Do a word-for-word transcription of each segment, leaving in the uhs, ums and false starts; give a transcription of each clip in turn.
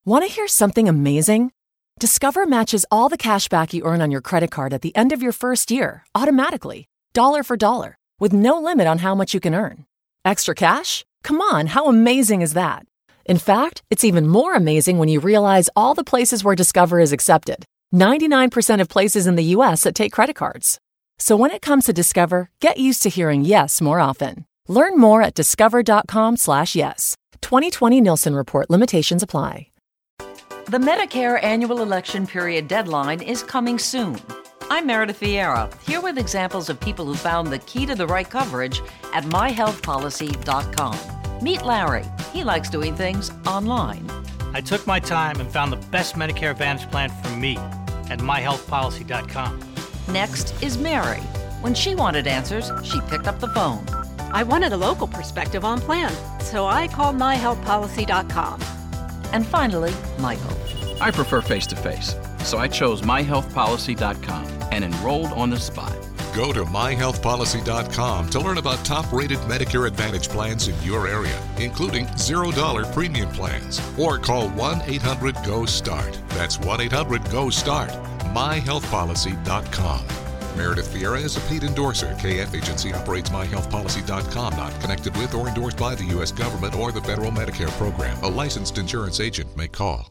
Want to hear something amazing? Discover matches all the cash back you earn on your credit card at the end of your first year, automatically, dollar for dollar, with no limit on how much you can earn. Extra cash? Come on, how amazing is that? In fact, it's even more amazing when you realize all the places where Discover is accepted. ninety-nine percent of places in the U S that take credit cards. So when it comes to Discover, get used to hearing yes more often. Learn more at discover.com slash yes. twenty twenty Nielsen Report. Limitations apply. The Medicare annual election period deadline is coming soon. I'm Meredith Vieira, here with examples of people who found the key to the right coverage at my health policy dot com. Meet Larry. He likes doing things online. I took my time and found the best Medicare Advantage plan for me at my health policy dot com. Next is Mary. When she wanted answers, she picked up the phone. I wanted a local perspective on plans, so I called my health policy dot com. And finally, Michael. I prefer face-to-face, so I chose my health policy dot com and enrolled on the spot. Go to my health policy dot com to learn about top-rated Medicare Advantage plans in your area, including zero dollar premium plans. Or call one eight hundred G O START. That's one eight hundred G O START. my health policy dot com. Meredith Vieira is a paid endorser. K F Agency operates my health policy dot com, not connected with or endorsed by the U S government or the federal Medicare program. A licensed insurance agent may call.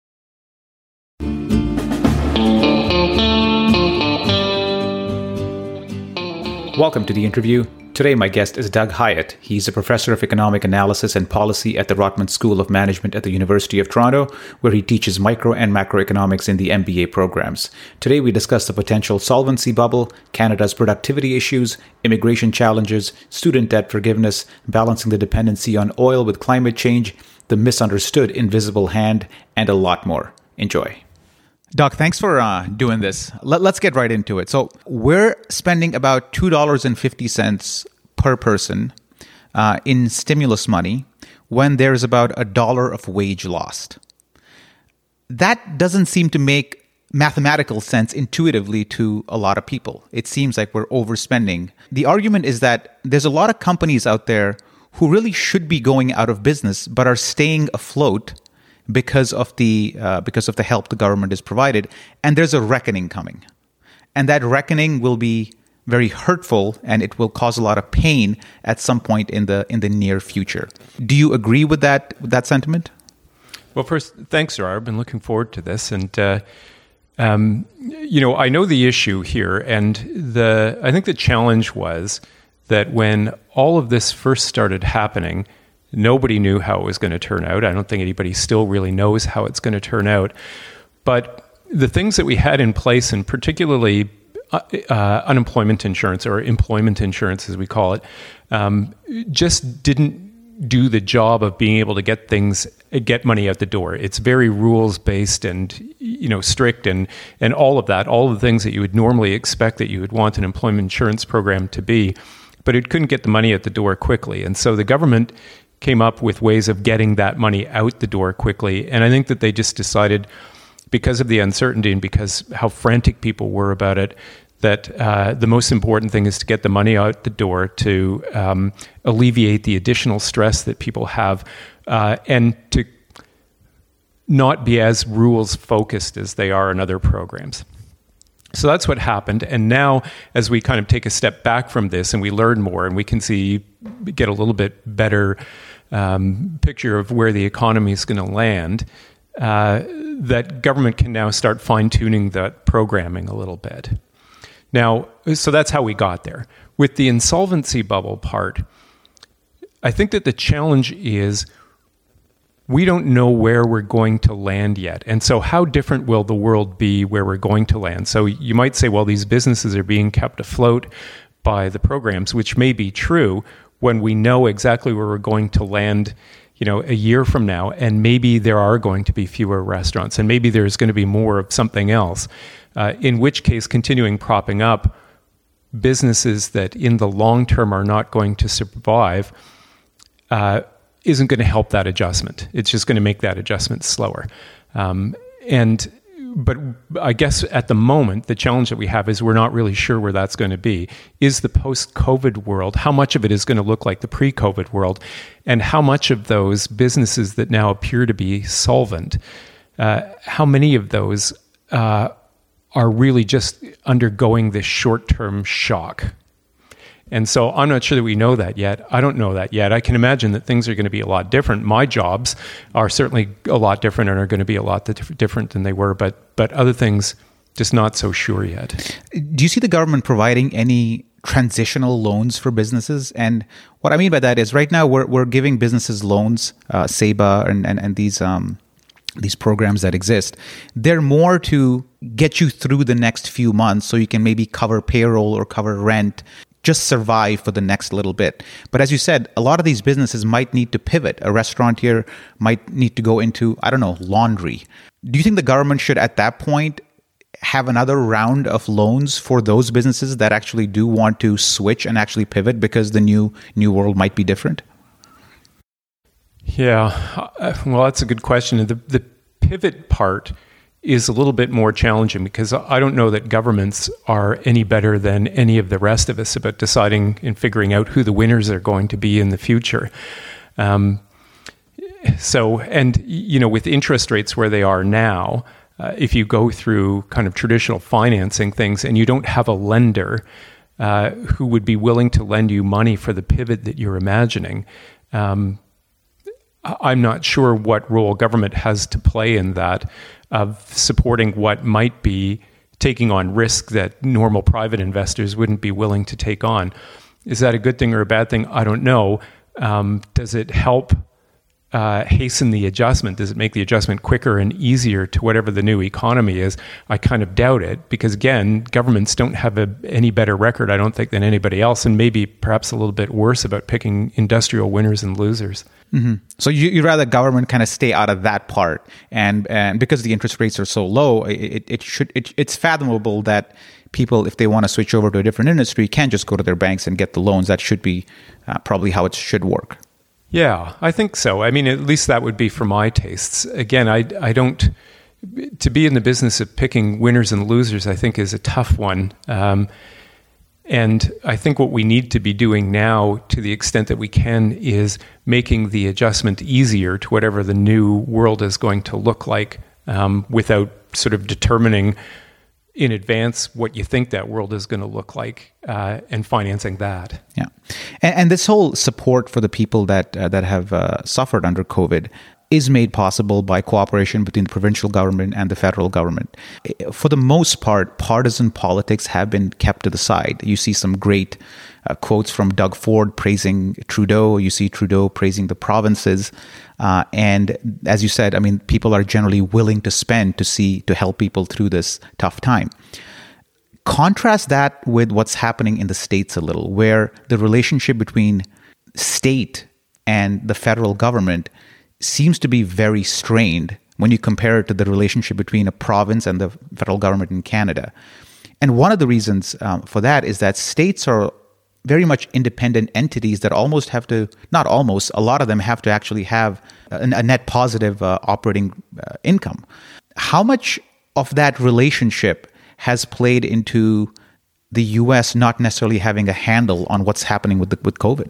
Welcome to the interview. Today, my guest is Doug Hyatt. He's a professor of economic analysis and policy at the Rotman School of Management at the University of Toronto, where he teaches micro and macroeconomics in the M B A programs. Today, we discuss the potential solvency bubble, Canada's productivity issues, immigration challenges, student debt forgiveness, balancing the dependency on oil with climate change, the misunderstood invisible hand, and a lot more. Enjoy. Doc, thanks for uh, doing this. Let, let's get right into it. So we're spending about two dollars and fifty cents per person uh, in stimulus money when there's about a dollar of wage lost. That doesn't seem to make mathematical sense intuitively to a lot of people. It seems like we're overspending. The argument is that there's a lot of companies out there who really should be going out of business but are staying afloat because of the uh, because of the help the government has provided, and there's a reckoning coming, and that reckoning will be very hurtful, and it will cause a lot of pain at some point in the in the near future. Do you agree with that with that sentiment? Well, first, thanks, Gerard. I've been looking forward to this, and uh, um, you know, I know the issue here, and the I think the challenge was that when all of this first started happening, nobody knew how it was going to turn out. I don't think anybody still really knows how it's going to turn out. But the things that we had in place, and particularly uh, uh, unemployment insurance, or employment insurance as we call it, um, just didn't do the job of being able to get things, get money out the door. It's very rules-based and, you know, strict and, and all of that, all of the things that you would normally expect that you would want an employment insurance program to be, but it couldn't get the money out the door quickly. And so the government came up with ways of getting that money out the door quickly. And I think that they just decided, because of the uncertainty and because how frantic people were about it, that uh, the most important thing is to get the money out the door to um, alleviate the additional stress that people have uh, and to not be as rules focused as they are in other programs. So that's what happened. And now, as we kind of take a step back from this and we learn more and we can see, get a little bit better um, picture of where the economy is going to land, uh, that government can now start fine-tuning that programming a little bit. Now, so that's how we got there. With the insolvency bubble part, I think that the challenge is we don't know where we're going to land yet. And so how different will the world be where we're going to land? So you might say, well, these businesses are being kept afloat by the programs, which may be true when we know exactly where we're going to land, you know, a year from now, and maybe there are going to be fewer restaurants, and maybe there's going to be more of something else, uh, in which case continuing propping up businesses that in the long term are not going to survive uh, isn't going to help that adjustment. It's just going to make that adjustment slower. Um, and but I guess at the moment, the challenge that we have is we're not really sure where that's going to be. Is the post-COVID world, how much of it is going to look like the pre-COVID world? And how much of those businesses that now appear to be solvent, uh, how many of those uh, are really just undergoing this short-term shock? And so I'm not sure that we know that yet. I don't know that yet. I can imagine that things are going to be a lot different. My jobs are certainly a lot different and are going to be a lot different than they were, but but other things, just not so sure yet. Do you see the government providing any transitional loans for businesses? And what I mean by that is right now we're we're giving businesses loans, uh, SEBA and, and, and these um, these programs that exist. They're more to get you through the next few months so you can maybe cover payroll or cover rent, just survive for the next little bit. But as you said, a lot of these businesses might need to pivot. A restaurateur might need to go into, I don't know, laundry. Do you think the government should, at that point, have another round of loans for those businesses that actually do want to switch and actually pivot because the new new world might be different? Yeah, well, that's a good question. The, the pivot part is a little bit more challenging because I don't know that governments are any better than any of the rest of us about deciding and figuring out who the winners are going to be in the future. Um, so, and, you know, with interest rates where they are now, uh, if you go through kind of traditional financing things and you don't have a lender uh, who would be willing to lend you money for the pivot that you're imagining, um, I'm not sure what role government has to play in that, of supporting what might be taking on risk that normal private investors wouldn't be willing to take on. Is that a good thing or a bad thing? I don't know. Um, does it help uh, hasten the adjustment? Does it make the adjustment quicker and easier to whatever the new economy is? I kind of doubt it because, again, governments don't have a, any better record, I don't think, than anybody else, and maybe perhaps a little bit worse about picking industrial winners and losers. Mm-hmm. So you, you'd rather government kind of stay out of that part, and and because the interest rates are so low, it it should it, it's fathomable that people, if they want to switch over to a different industry, can just go to their banks and get the loans. That should be uh, probably how it should work. Yeah, I think so. I mean, at least that would be for my tastes. Again, I I don't to be in the business of picking winners and losers, I think, is a tough one. Um, And I think what we need to be doing now, to the extent that we can, is making the adjustment easier to whatever the new world is going to look like, um, without sort of determining in advance what you think that world is going to look like, uh, and financing that. Yeah, and, and this whole support for the people that uh, that have uh, suffered under COVID is made possible by cooperation between the provincial government and the federal government. For the most part, partisan politics have been kept to the side. You see some great uh, quotes from Doug Ford praising Trudeau. You see Trudeau praising the provinces. Uh, and as you said, I mean, people are generally willing to spend to see, to help people through this tough time. Contrast that with what's happening in the States a little, where the relationship between state and the federal government seems to be very strained when you compare it to the relationship between a province and the federal government in Canada. And one of the reasons um, for that is that states are very much independent entities that almost have to, not almost, a lot of them have to actually have a, a net positive uh, operating uh, income. How much of that relationship has played into the U S not necessarily having a handle on what's happening with the, with COVID?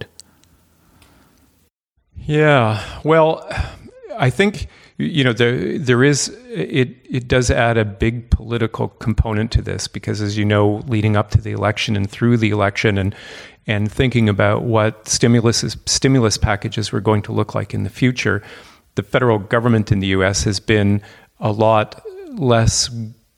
Yeah, well, I think, you know, there there is, it it does add a big political component to this because, as you know, leading up to the election and through the election and and thinking about what stimulus stimulus packages were going to look like in the future, the federal government in the U S has been a lot less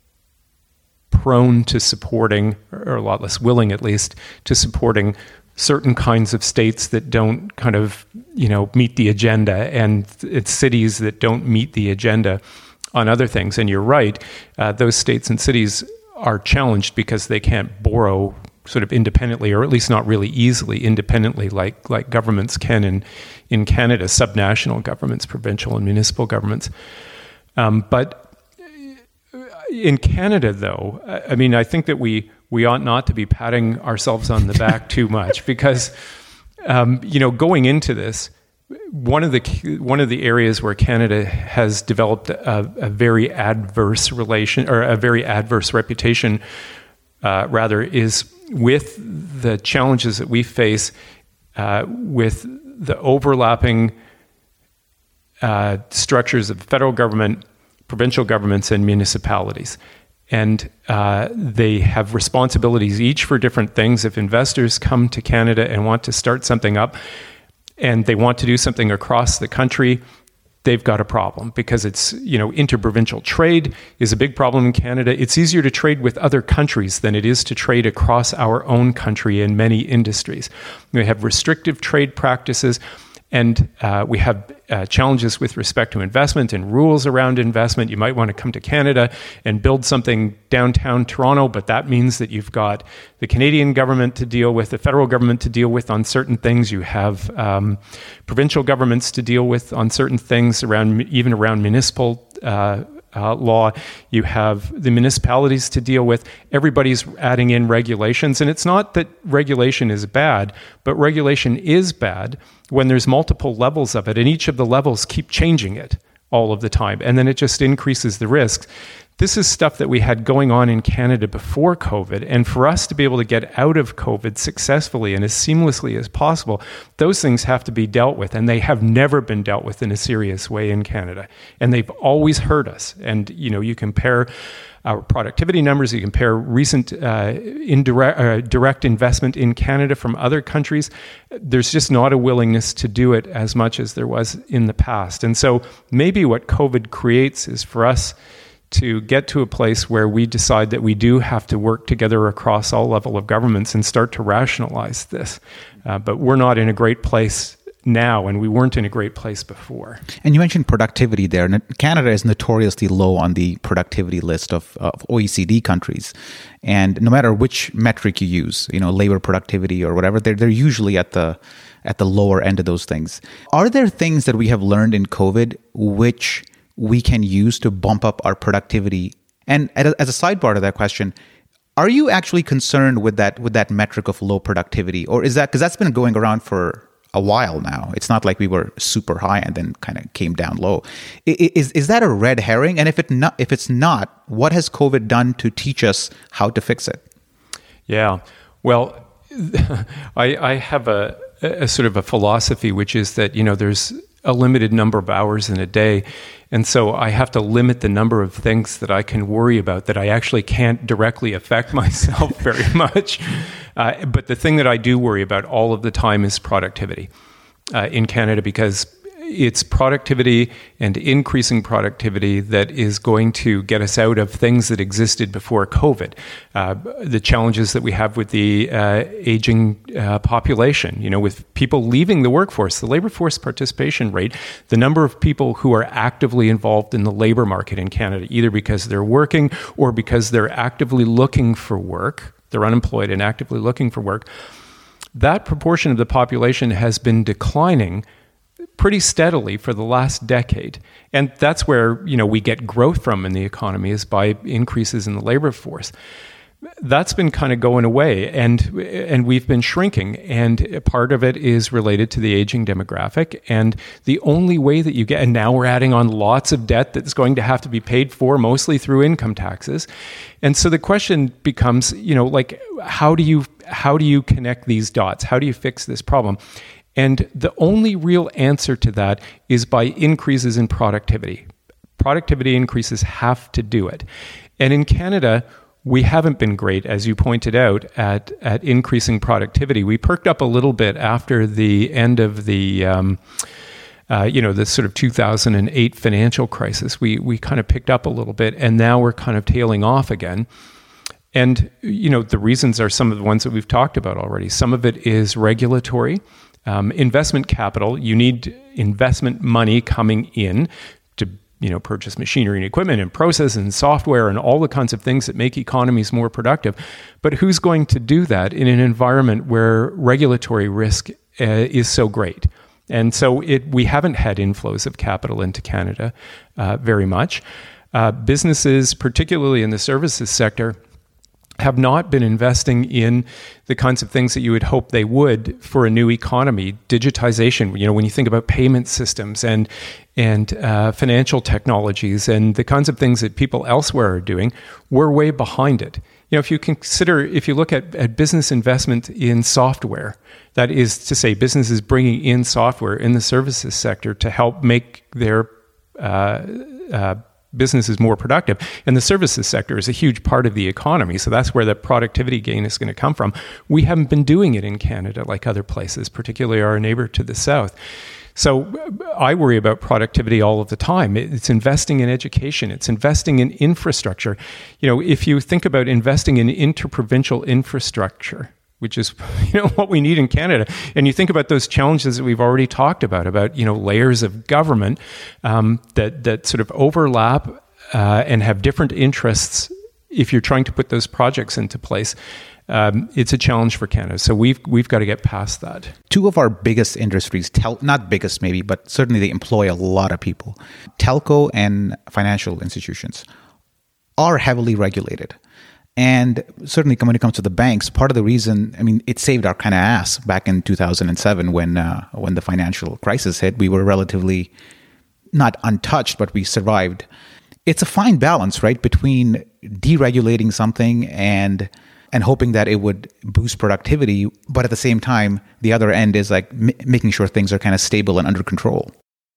prone to supporting, or a lot less willing at least, to supporting certain kinds of states that don't kind of, you know, meet the agenda, and it's cities that don't meet the agenda on other things. And you're right, uh, those states and cities are challenged because they can't borrow sort of independently, or at least not really easily independently like like governments can in, in Canada, subnational governments, provincial and municipal governments. Um, but in Canada, though, I mean, I think that we we ought not to be patting ourselves on the back too much because, um, you know, going into this, one of the one of the areas where Canada has developed a, a very adverse relation or a very adverse reputation, uh, rather, is with the challenges that we face uh, with the overlapping uh, structures of federal government, provincial governments, and municipalities. And uh, they have responsibilities each for different things. If investors come to Canada and want to start something up, and they want to do something across the country, they've got a problem because it's, you know, interprovincial trade is a big problem in Canada. It's easier to trade with other countries than it is to trade across our own country in many industries. We have restrictive trade practices, and uh, we have uh, challenges with respect to investment and rules around investment. You might want to come to Canada and build something downtown Toronto, but that means that you've got the Canadian government to deal with, the federal government to deal with on certain things. You have um, provincial governments to deal with on certain things, around even around municipal uh, uh, law. You have the municipalities to deal with. Everybody's adding in regulations, and it's not that regulation is bad, but regulation is bad when there's multiple levels of it, and each of the levels keep changing it all of the time, and then it just increases the risks. This is stuff that we had going on in Canada before COVID, and for us to be able to get out of COVID successfully and as seamlessly as possible, those things have to be dealt with, and they have never been dealt with in a serious way in Canada, and they've always hurt us. And you know, you compare our productivity numbers, you compare recent uh, indirect uh, direct investment in Canada from other countries, there's just not a willingness to do it as much as there was in the past. And so maybe what COVID creates is for us to get to a place where we decide that we do have to work together across all level of governments and start to rationalize this. Uh, but we're not in a great place now, and we weren't in a great place before. And you mentioned productivity there. Canada is notoriously low on the productivity list of, of O E C D countries. And no matter which metric you use, you know, labor productivity or whatever, they're, they're usually at the at the lower end of those things. Are there things that we have learned in COVID which we can use to bump up our productivity? And as a sidebar to that question, are you actually concerned with that with that metric of low productivity? Or is that, because that's been going around for a while now. It's not like we were super high and then kind of came down low. Is is that a red herring? And if it not, if it's not, what has COVID done to teach us how to fix it? Yeah, well, I, I have a, a sort of a philosophy, which is that, you know, there's a limited number of hours in a day. And so I have to limit the number of things that I can worry about that I actually can't directly affect myself very much. Uh, but the thing that I do worry about all of the time is productivity uh, in Canada, because it's productivity and increasing productivity that is going to get us out of things that existed before COVID. Uh, the challenges that we have with the uh, aging uh, population, you know, with people leaving the workforce, the labor force participation rate, the number of people who are actively involved in the labor market in Canada, either because they're working or because they're actively looking for work, they're unemployed and actively looking for work, that proportion of the population has been declining pretty steadily for the last decade. And that's where, you know, we get growth from in the economy, is by increases in the labor force. That's been kind of going away, and and we've been shrinking, and part of it is related to the aging demographic. And the only way that you get, and now we're adding on lots of debt that's going to have to be paid for, mostly through income taxes. And so the question becomes, you know, like, how do you how do you connect these dots? How do you fix this problem? And the only real answer to that is by increases in productivity. Productivity increases have to do it. And in Canada, we haven't been great, as you pointed out, at, at increasing productivity. We perked up a little bit after the end of the, um, uh, you know, the sort of two thousand eight financial crisis. We we kind of picked up a little bit, and now we're kind of tailing off again. And, you know, the reasons are some of the ones that we've talked about already. Some of it is regulatory. Um, investment capital, you need investment money coming in to, you know, purchase machinery and equipment and process and software and all the kinds of things that make economies more productive. But who's going to do that in an environment where regulatory risk uh, is so great? And so it we haven't had inflows of capital into Canada uh, very much. Uh, businesses, particularly in the services sector, have not been investing in the kinds of things that you would hope they would for a new economy. Digitization, you know, when you think about payment systems and and uh, financial technologies and the kinds of things that people elsewhere are doing, we're way behind it. You know, if you consider, if you look at, at business investment in software, that is to say businesses bringing in software in the services sector to help make their uh, uh, businesses more productive. And the services sector is a huge part of the economy. So that's where the productivity gain is going to come from. We haven't been doing it in Canada like other places, particularly our neighbor to the south. So I worry about productivity all of the time. It's investing in education. It's investing in infrastructure. You know, if you think about investing in interprovincial infrastructure, which is, you know, what we need in Canada, and you think about those challenges that we've already talked about, about, you know, layers of government um, that that sort of overlap uh, and have different interests. If you're trying to put those projects into place, Um, it's a challenge for Canada. So we've we've got to get past that. Two of our biggest industries, tel- not biggest maybe, but certainly they employ a lot of people. Telco and financial institutions are heavily regulated. And certainly when it comes to the banks, part of the reason, I mean, it saved our kind of ass back in two thousand seven when uh, when the financial crisis hit. We were relatively not untouched, but we survived. It's a fine balance, right, between deregulating something and and hoping that it would boost productivity, but at the same time, the other end is like m- making sure things are kind of stable and under control.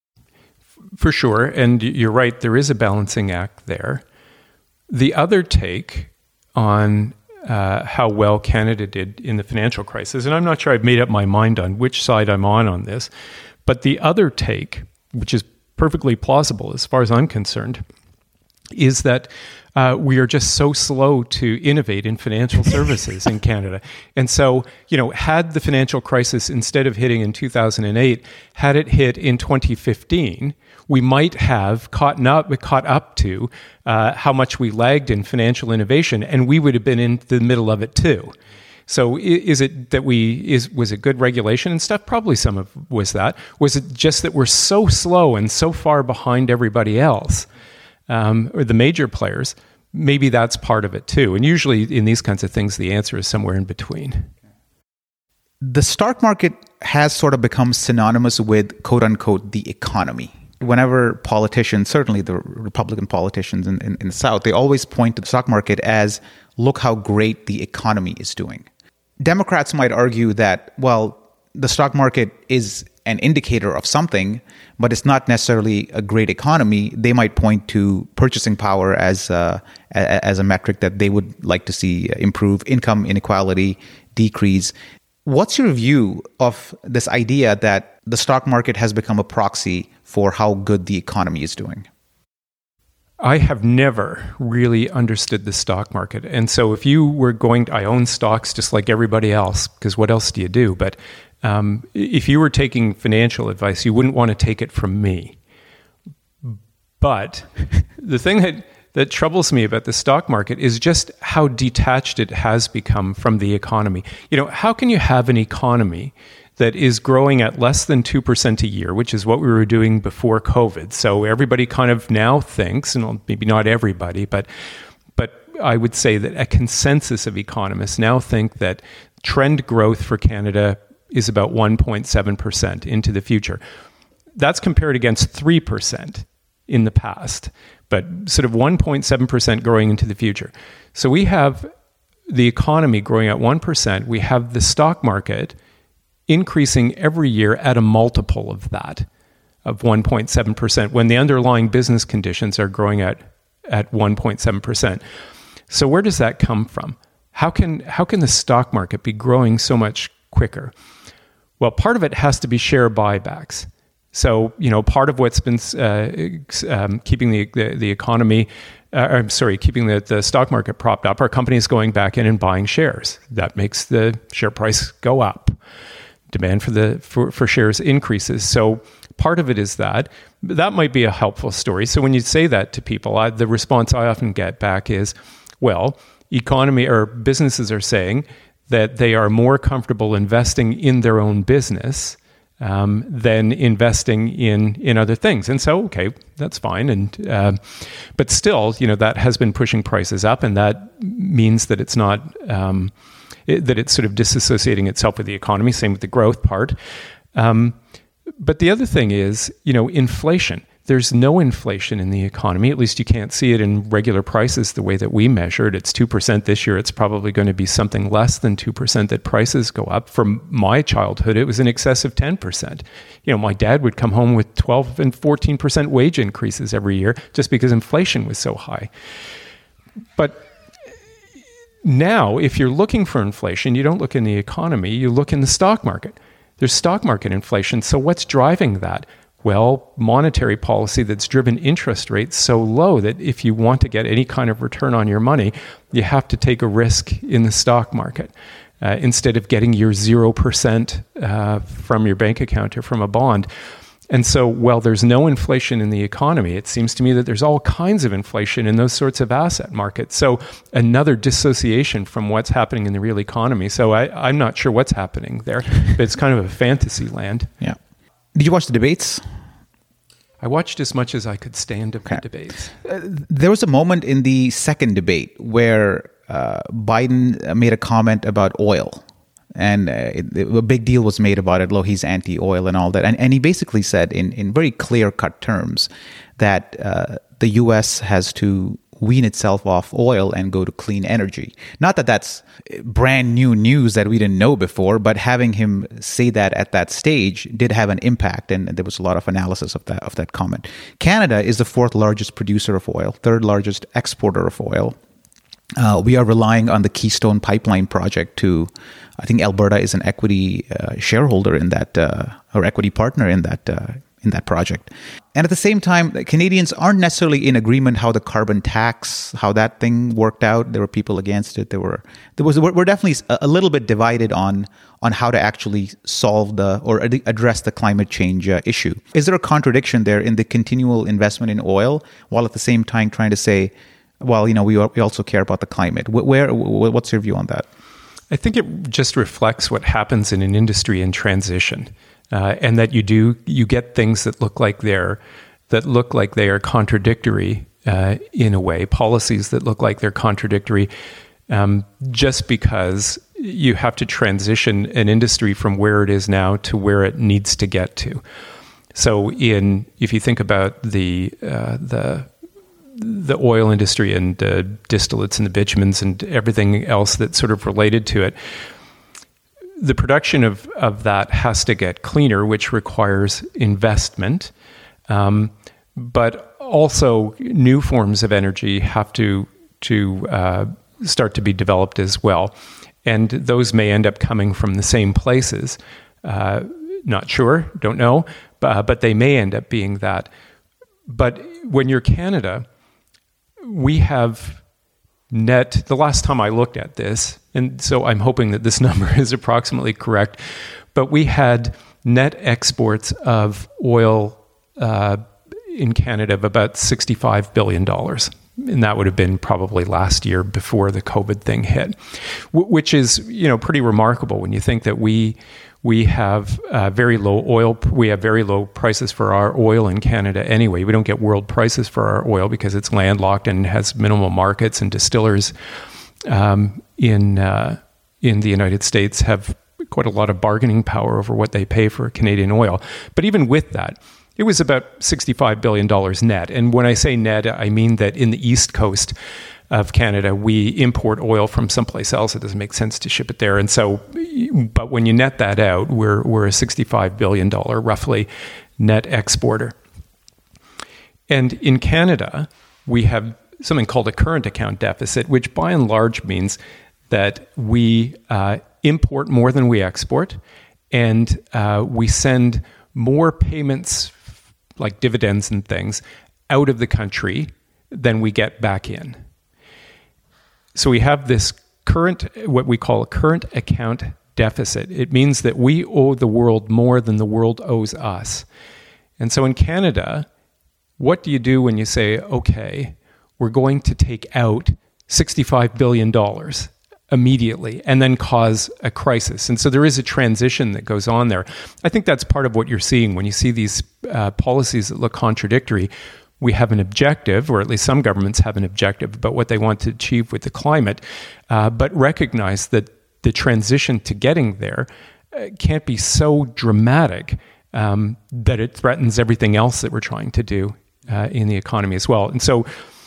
For sure, and you're right, there is a balancing act there. The other take on uh, how well Canada did in the financial crisis, and I'm not sure I've made up my mind on which side I'm on on this, but the other take, which is perfectly plausible as far as I'm concerned, is that uh, we are just so slow to innovate in financial services in Canada. And so, you know, had the financial crisis, instead of hitting in two thousand eight, had it hit in twenty fifteen, we might have caught up, caught up to uh, how much we lagged in financial innovation, and we would have been in the middle of it too. So is it that we, is was it good regulation and stuff? Probably some of was that. Was it just that we're so slow and so far behind everybody else? Um, or the major players, maybe that's part of it too. And usually in these kinds of things, the answer is somewhere in between. The stock market has sort of become synonymous with, quote unquote, the economy. Whenever politicians, certainly the Republican politicians in, in, in the South, they always point to the stock market as, look how great the economy is doing. Democrats might argue that, well, the stock market is an indicator of something, but it's not necessarily a great economy. They might point to purchasing power as a, as a metric that they would like to see improve, income inequality decrease. What's your view of this idea that the stock market has become a proxy for how good the economy is doing? I have never really understood the stock market. And so if you were going to, I own stocks just like everybody else, because what else do you do? But um, if you were taking financial advice, you wouldn't want to take it from me. But the thing that, that troubles me about the stock market is just how detached it has become from the economy. You know, how can you have an economy that is growing at less than two percent a year, which is what we were doing before COVID? So everybody kind of now thinks, and maybe not everybody, but but I would say that a consensus of economists now think that trend growth for Canada is about one point seven percent into the future. That's compared against three percent in the past, but sort of one point seven percent growing into the future. So we have the economy growing at one percent. We have the stock market increasing every year at a multiple of that, of one point seven percent, when the underlying business conditions are growing at, at one point seven percent. So where does that come from? How can how can the stock market be growing so much quicker? Well, part of it has to be share buybacks. So, you know, part of what's been uh, um, keeping the, the, the economy, uh, I'm sorry, keeping the, the stock market propped up are companies going back in and buying shares. That makes the share price go up. Demand for the for, for shares increases. So part of it is that. That might be a helpful story. So when you say that to people, I, the response I often get back is, well, economy or businesses are saying that they are more comfortable investing in their own business um, than investing in in other things. And so, okay, that's fine. And uh, but still, you know, that has been pushing prices up, and that means that it's not um, it, that it's sort of disassociating itself with the economy. Same with the growth part. Um, but the other thing is, you know, inflation. There's no inflation in the economy. At least you can't see it in regular prices the way that we measure it. It's two percent this year. It's probably going to be something less than two percent that prices go up. From my childhood, it was in excess of ten percent. You know, my dad would come home with twelve and fourteen percent wage increases every year just because inflation was so high. But now, if you're looking for inflation, you don't look in the economy, you look in the stock market. There's stock market inflation. So what's driving that? Well, monetary policy that's driven interest rates so low that if you want to get any kind of return on your money, you have to take a risk in the stock market uh, instead of getting your zero percent uh, from your bank account or from a bond. And so, while there's no inflation in the economy, it seems to me that there's all kinds of inflation in those sorts of asset markets. So another dissociation from what's happening in the real economy. So I, I'm not sure what's happening there, but it's kind of a fantasy land. Yeah. Did you watch the debates? I watched as much as I could stand of okay. the debates. Uh, there was a moment in the second debate where uh, Biden made a comment about oil. And uh, it, it, a big deal was made about it. Look, he's anti-oil and all that. And, and he basically said in, in very clear-cut terms that uh, the U S has to wean itself off oil and go to clean energy. Not that that's brand new news that we didn't know before, but having him say that at that stage did have an impact, and there was a lot of analysis of that of that comment. Canada is the fourth largest producer of oil, third largest exporter of oil. Uh, we are relying on the Keystone Pipeline project to, I think Alberta is an equity uh, shareholder in that, uh, or equity partner in that uh, in that project. And at the same time, Canadians aren't necessarily in agreement how the carbon tax, how that thing worked out. There were people against it. There were, there was, we're definitely a little bit divided on, on how to actually solve the, or address the climate change uh, issue. Is there a contradiction there in the continual investment in oil, while at the same time trying to say, well, you know, we, we also care about the climate? Where, what's your view on that? I think it just reflects what happens in an industry in transition. Uh, and that you do, you get things that look like they're, that look like they are contradictory uh, in a way, policies that look like they're contradictory, um, just because you have to transition an industry from where it is now to where it needs to get to. So, in if you think about the uh, the the oil industry and uh, distillates and the bitumens and everything else that's sort of related to it, the production of, of that has to get cleaner, which requires investment. Um, but also new forms of energy have to to uh, start to be developed as well. And those may end up coming from the same places. Uh, not sure, don't know, but, but they may end up being that. But when you're Canada, we have net, the last time I looked at this, and so I'm hoping that this number is approximately correct, but we had net exports of oil uh, in Canada of about sixty-five billion dollars. And that would have been probably last year before the COVID thing hit, w- which is, you know, pretty remarkable when you think that we we have uh, very low oil. We have very low prices for our oil in Canada anyway. We don't get world prices for our oil because it's landlocked and has minimal markets, and distillers um, in uh, in the United States have quite a lot of bargaining power over what they pay for Canadian oil. But even with that, it was about sixty-five billion dollars net. And when I say net, I mean that in the east coast of Canada, we import oil from someplace else. It doesn't make sense to ship it there. And so, but when you net that out, we're we're a sixty-five billion dollars roughly net exporter. And in Canada, we have something called a current account deficit, which by and large means that we uh, import more than we export, and uh, we send more payments like dividends and things out of the country than we get back in. So we have this current, what we call a current account deficit. It means that we owe the world more than the world owes us. And so in Canada, what do you do when you say, okay, we're going to take out sixty-five billion dollars immediately and then cause a crisis. And so there is a transition that goes on there. I think that's part of what you're seeing when you see these uh, policies that look contradictory. We have an objective, or at least some governments have an objective about what they want to achieve with the climate, uh, but recognize that the transition to getting there uh, can't be so dramatic um, that it threatens everything else that we're trying to do uh, in the economy as well. And so,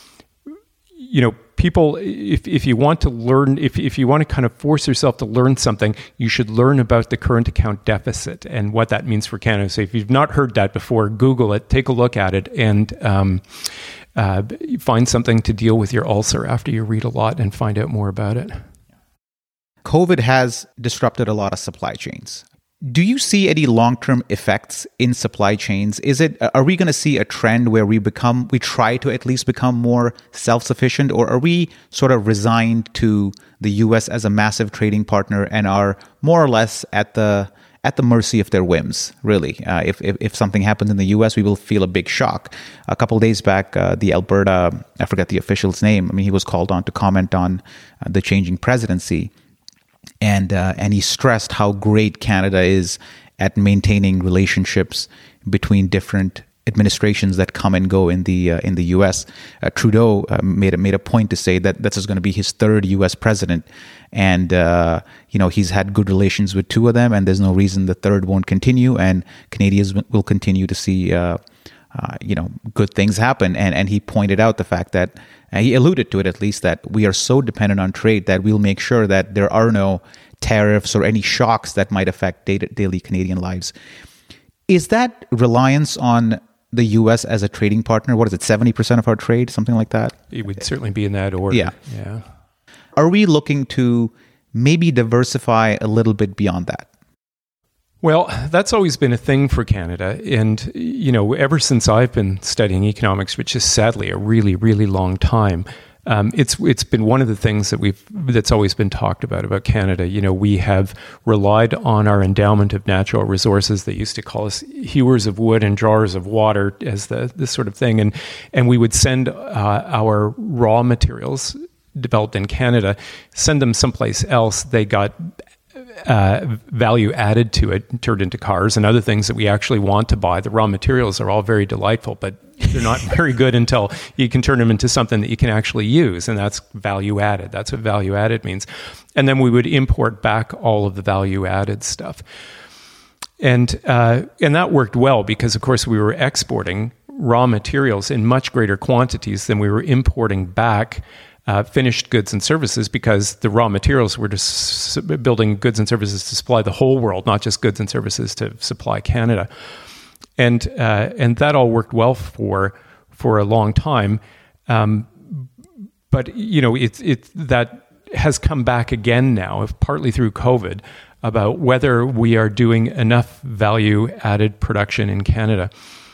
you know, people, if if you want to learn, if if you want to kind of force yourself to learn something, you should learn about the current account deficit and what that means for Canada. So if you've not heard that before, Google it, take a look at it, and um, uh, find something to deal with your ulcer after you read a lot and find out more about it. COVID has disrupted a lot of supply chains. Do you see any long-term effects in supply chains? Is it, are we going to see a trend where we become, we try to at least become more self-sufficient, or are we sort of resigned to the U S as a massive trading partner and are more or less at the at the mercy of their whims? Really, uh, if, if if something happens in the U S, we will feel a big shock. A couple of days back, uh, the Alberta, I forget the official's name. I mean, he was called on to comment on uh, the changing presidency. And uh, and he stressed how great Canada is at maintaining relationships between different administrations that come and go in the uh, in the U S. Uh, Trudeau uh, made a, made a point to say that this is going to be his third U S president, and uh, you know he's had good relations with two of them, and there's no reason the third won't continue, and Canadians will continue to see uh, uh, you know good things happen. And and he pointed out the fact that. Uh, he alluded to it at least, that we are so dependent on trade that we'll make sure that there are no tariffs or any shocks that might affect day- daily Canadian lives. Is that reliance on the U S as a trading partner? What is it, seventy percent of our trade, something like that? It would certainly be in that order. Yeah. yeah. Are we looking to maybe diversify a little bit beyond that? Well, that's always been a thing for Canada. And, you know, ever since I've been studying economics, which is sadly a really, really long time, um, it's it's been one of the things that we've that's always been talked about, about Canada. You know, we have relied on our endowment of natural resources. They used to call us hewers of wood and drawers of water as the this sort of thing. And, and we would send uh, our raw materials developed in Canada, send them someplace else. They got Uh, value added to it, turned into cars and other things that we actually want to buy. The raw materials are all very delightful, but they're not very good until you can turn them into something that you can actually use, and that's value added. That's what value added means. And then we would import back all of the value added stuff. And uh, and that worked well because, of course, we were exporting raw materials in much greater quantities than we were importing back Uh, finished goods and services, because the raw materials were just building goods and services to supply the whole world, not just goods and services to supply Canada. And uh, and that all worked well for for a long time. Um, but you know, it's it that has come back again now, partly through COVID, about whether we are doing enough value added production in Canada.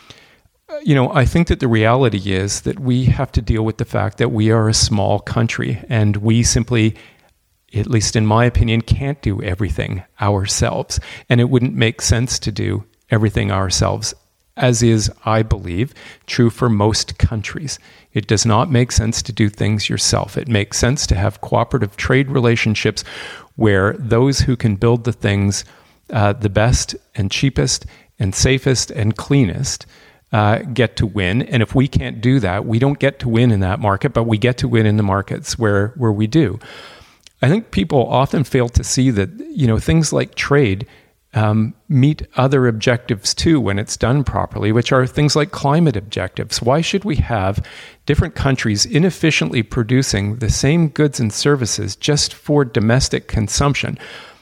You know, I think that the reality is that we have to deal with the fact that we are a small country, and we simply, at least in my opinion, can't do everything ourselves. And it wouldn't make sense to do everything ourselves, as is, I believe, true for most countries. It does not make sense to do things yourself. It makes sense to have cooperative trade relationships where those who can build the things uh, the best and cheapest and safest and cleanest Uh, get to win. And if we can't do that, we don't get to win in that market, but we get to win in the markets where where we do. I think people often fail to see that, you know, things like trade um, meet other objectives too when it's done properly, which are things like climate objectives. Why should we have different countries inefficiently producing the same goods and services just for domestic consumption,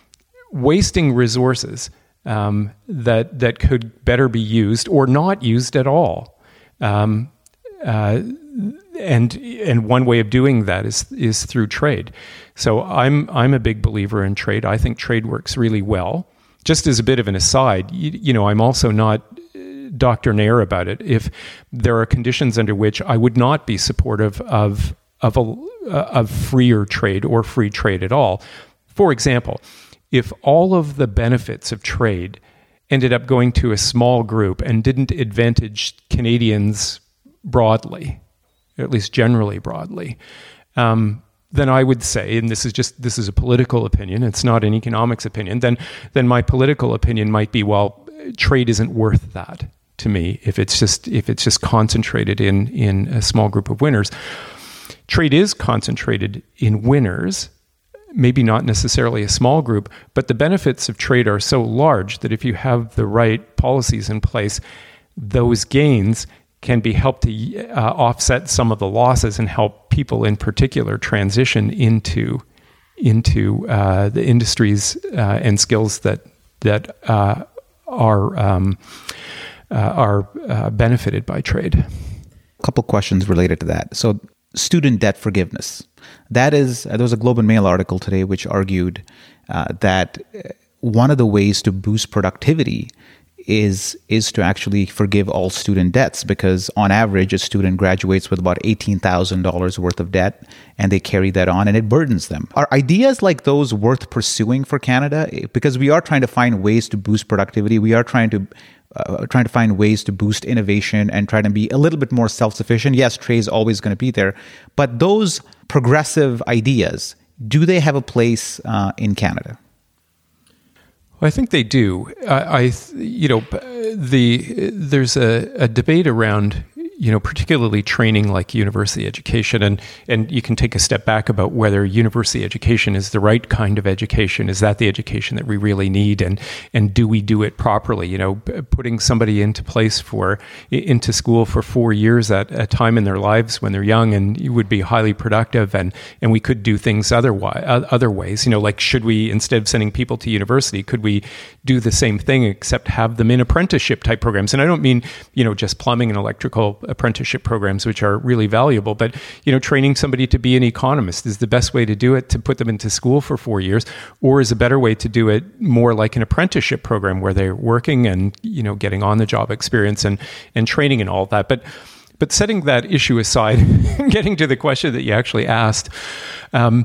wasting resources Um, that that could better be used or not used at all? Um, uh, and and one way of doing that is is through trade. So I'm I'm a big believer in trade. I think trade works really well. Just as a bit of an aside, you, you know, I'm also not doctrinaire about it. If there are conditions under which I would not be supportive of of a of freer trade or free trade at all. For example, if all of the benefits of trade ended up going to a small group and didn't advantage Canadians broadly, at least generally broadly, um, then I would say, and this is just this is a political opinion, it's not an economics opinion, then then my political opinion might be, well, trade isn't worth that to me if it's just if it's just concentrated in in a small group of winners. Trade is concentrated in winners, maybe not necessarily a small group, but the benefits of trade are so large that if you have the right policies in place, those gains can be helped to uh, offset some of the losses and help people in particular transition into into uh, the industries uh, and skills that that uh, are um, uh, are uh, benefited by trade. A couple questions related to that. So, student debt forgiveness. That is, uh, there was a Globe and Mail article today which argued uh, that one of the ways to boost productivity is is to actually forgive all student debts, because on average, a student graduates with about eighteen thousand dollars worth of debt, and they carry that on, and it burdens them. Are ideas like those worth pursuing for Canada? Because we are trying to find ways to boost productivity. We are trying to uh, trying to find ways to boost innovation and try to be a little bit more self-sufficient. Yes, trade is always going to be there, but those progressive ideas, do they have a place uh, in Canada? Well, I think they do. I, I you know, the there's a, a debate around, you know, particularly training like university education, and and you can take a step back about whether university education is the right kind of education. Is that the education that we really need, and and do we do it properly? You know, putting somebody into place for into school for four years at a time in their lives when they're young and would be highly productive, and and we could do things otherwise other ways. You know, like, should we, instead of sending people to university, could we do the same thing except have them in apprenticeship type programs? And I don't mean, you know, just plumbing and electrical apprenticeship programs, which are really valuable, but, you know, training somebody to be an economist is the best way to do it, to put them into school for four years, or is a better way to do it more like an apprenticeship program where they're working and, you know, getting on the job experience and, and training and all that. But, but setting that issue aside, getting to the question that you actually asked, um,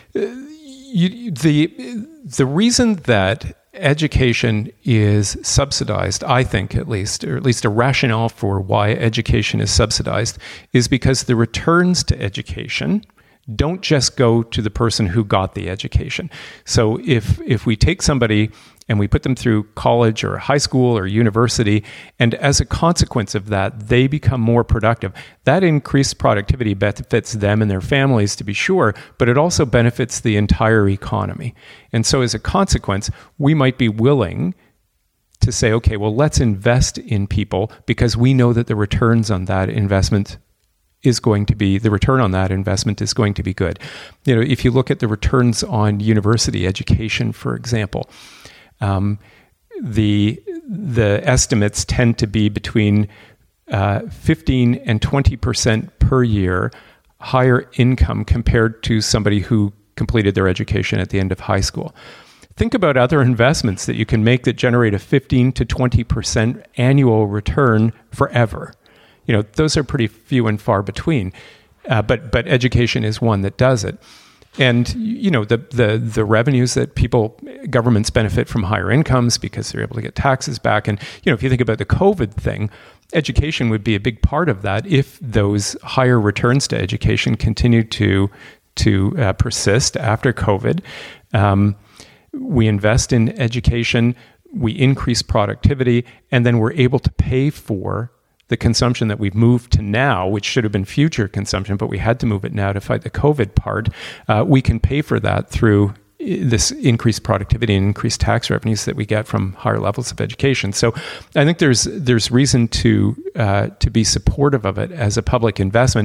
you, the, the reason that education is subsidized, I think at least, or at least a rationale for why education is subsidized, is because the returns to education don't just go to the person who got the education. So if if we take somebody and we put them through college or high school or university, and as a consequence of that, they become more productive, that increased productivity benefits them and their families, to be sure, but it also benefits the entire economy. And so as a consequence, we might be willing to say, okay, well, let's invest in people because we know that the returns on that investment is going to be, the return on that investment is going to be good. You know, if you look at the returns on university education, for example, um, the the estimates tend to be between uh, fifteen and twenty percent per year higher income compared to somebody who completed their education at the end of high school. Think about other investments that you can make that generate a fifteen to twenty percent annual return forever. You know, those are pretty few and far between, uh, but but education is one that does it. And, you know, the, the the revenues that people, governments benefit from higher incomes because they're able to get taxes back. And, you know, if you think about the COVID thing, education would be a big part of that if those higher returns to education continue to, to uh, persist after COVID. Um, we invest in education, we increase productivity, and then we're able to pay for the consumption that we've moved to now, which should have been future consumption, but we had to move it now to fight the COVID part. Uh, we can pay for that through this increased productivity and increased tax revenues that we get from higher levels of education. So I think there's there's reason to uh, to be supportive of it as a public investment.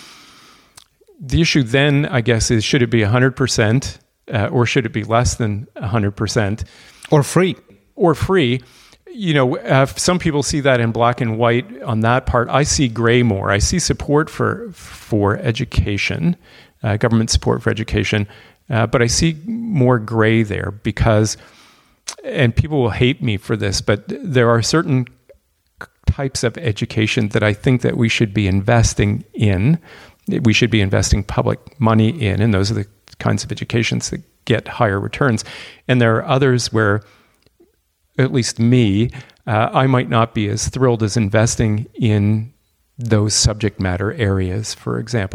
The issue then, I guess, is should it be one hundred percent uh, or should it be less than one hundred percent? Or free. Or free. You know, uh, some people see that in black and white on that part. I see gray more. I see support for for education, uh, government support for education, uh, but I see more gray there because, and people will hate me for this, but there are certain types of education that I think that we should be investing in. We should be investing public money in, and those are the kinds of educations that get higher returns. And there are others where, at least me, uh, I might not be as thrilled as investing in those subject matter areas, for example.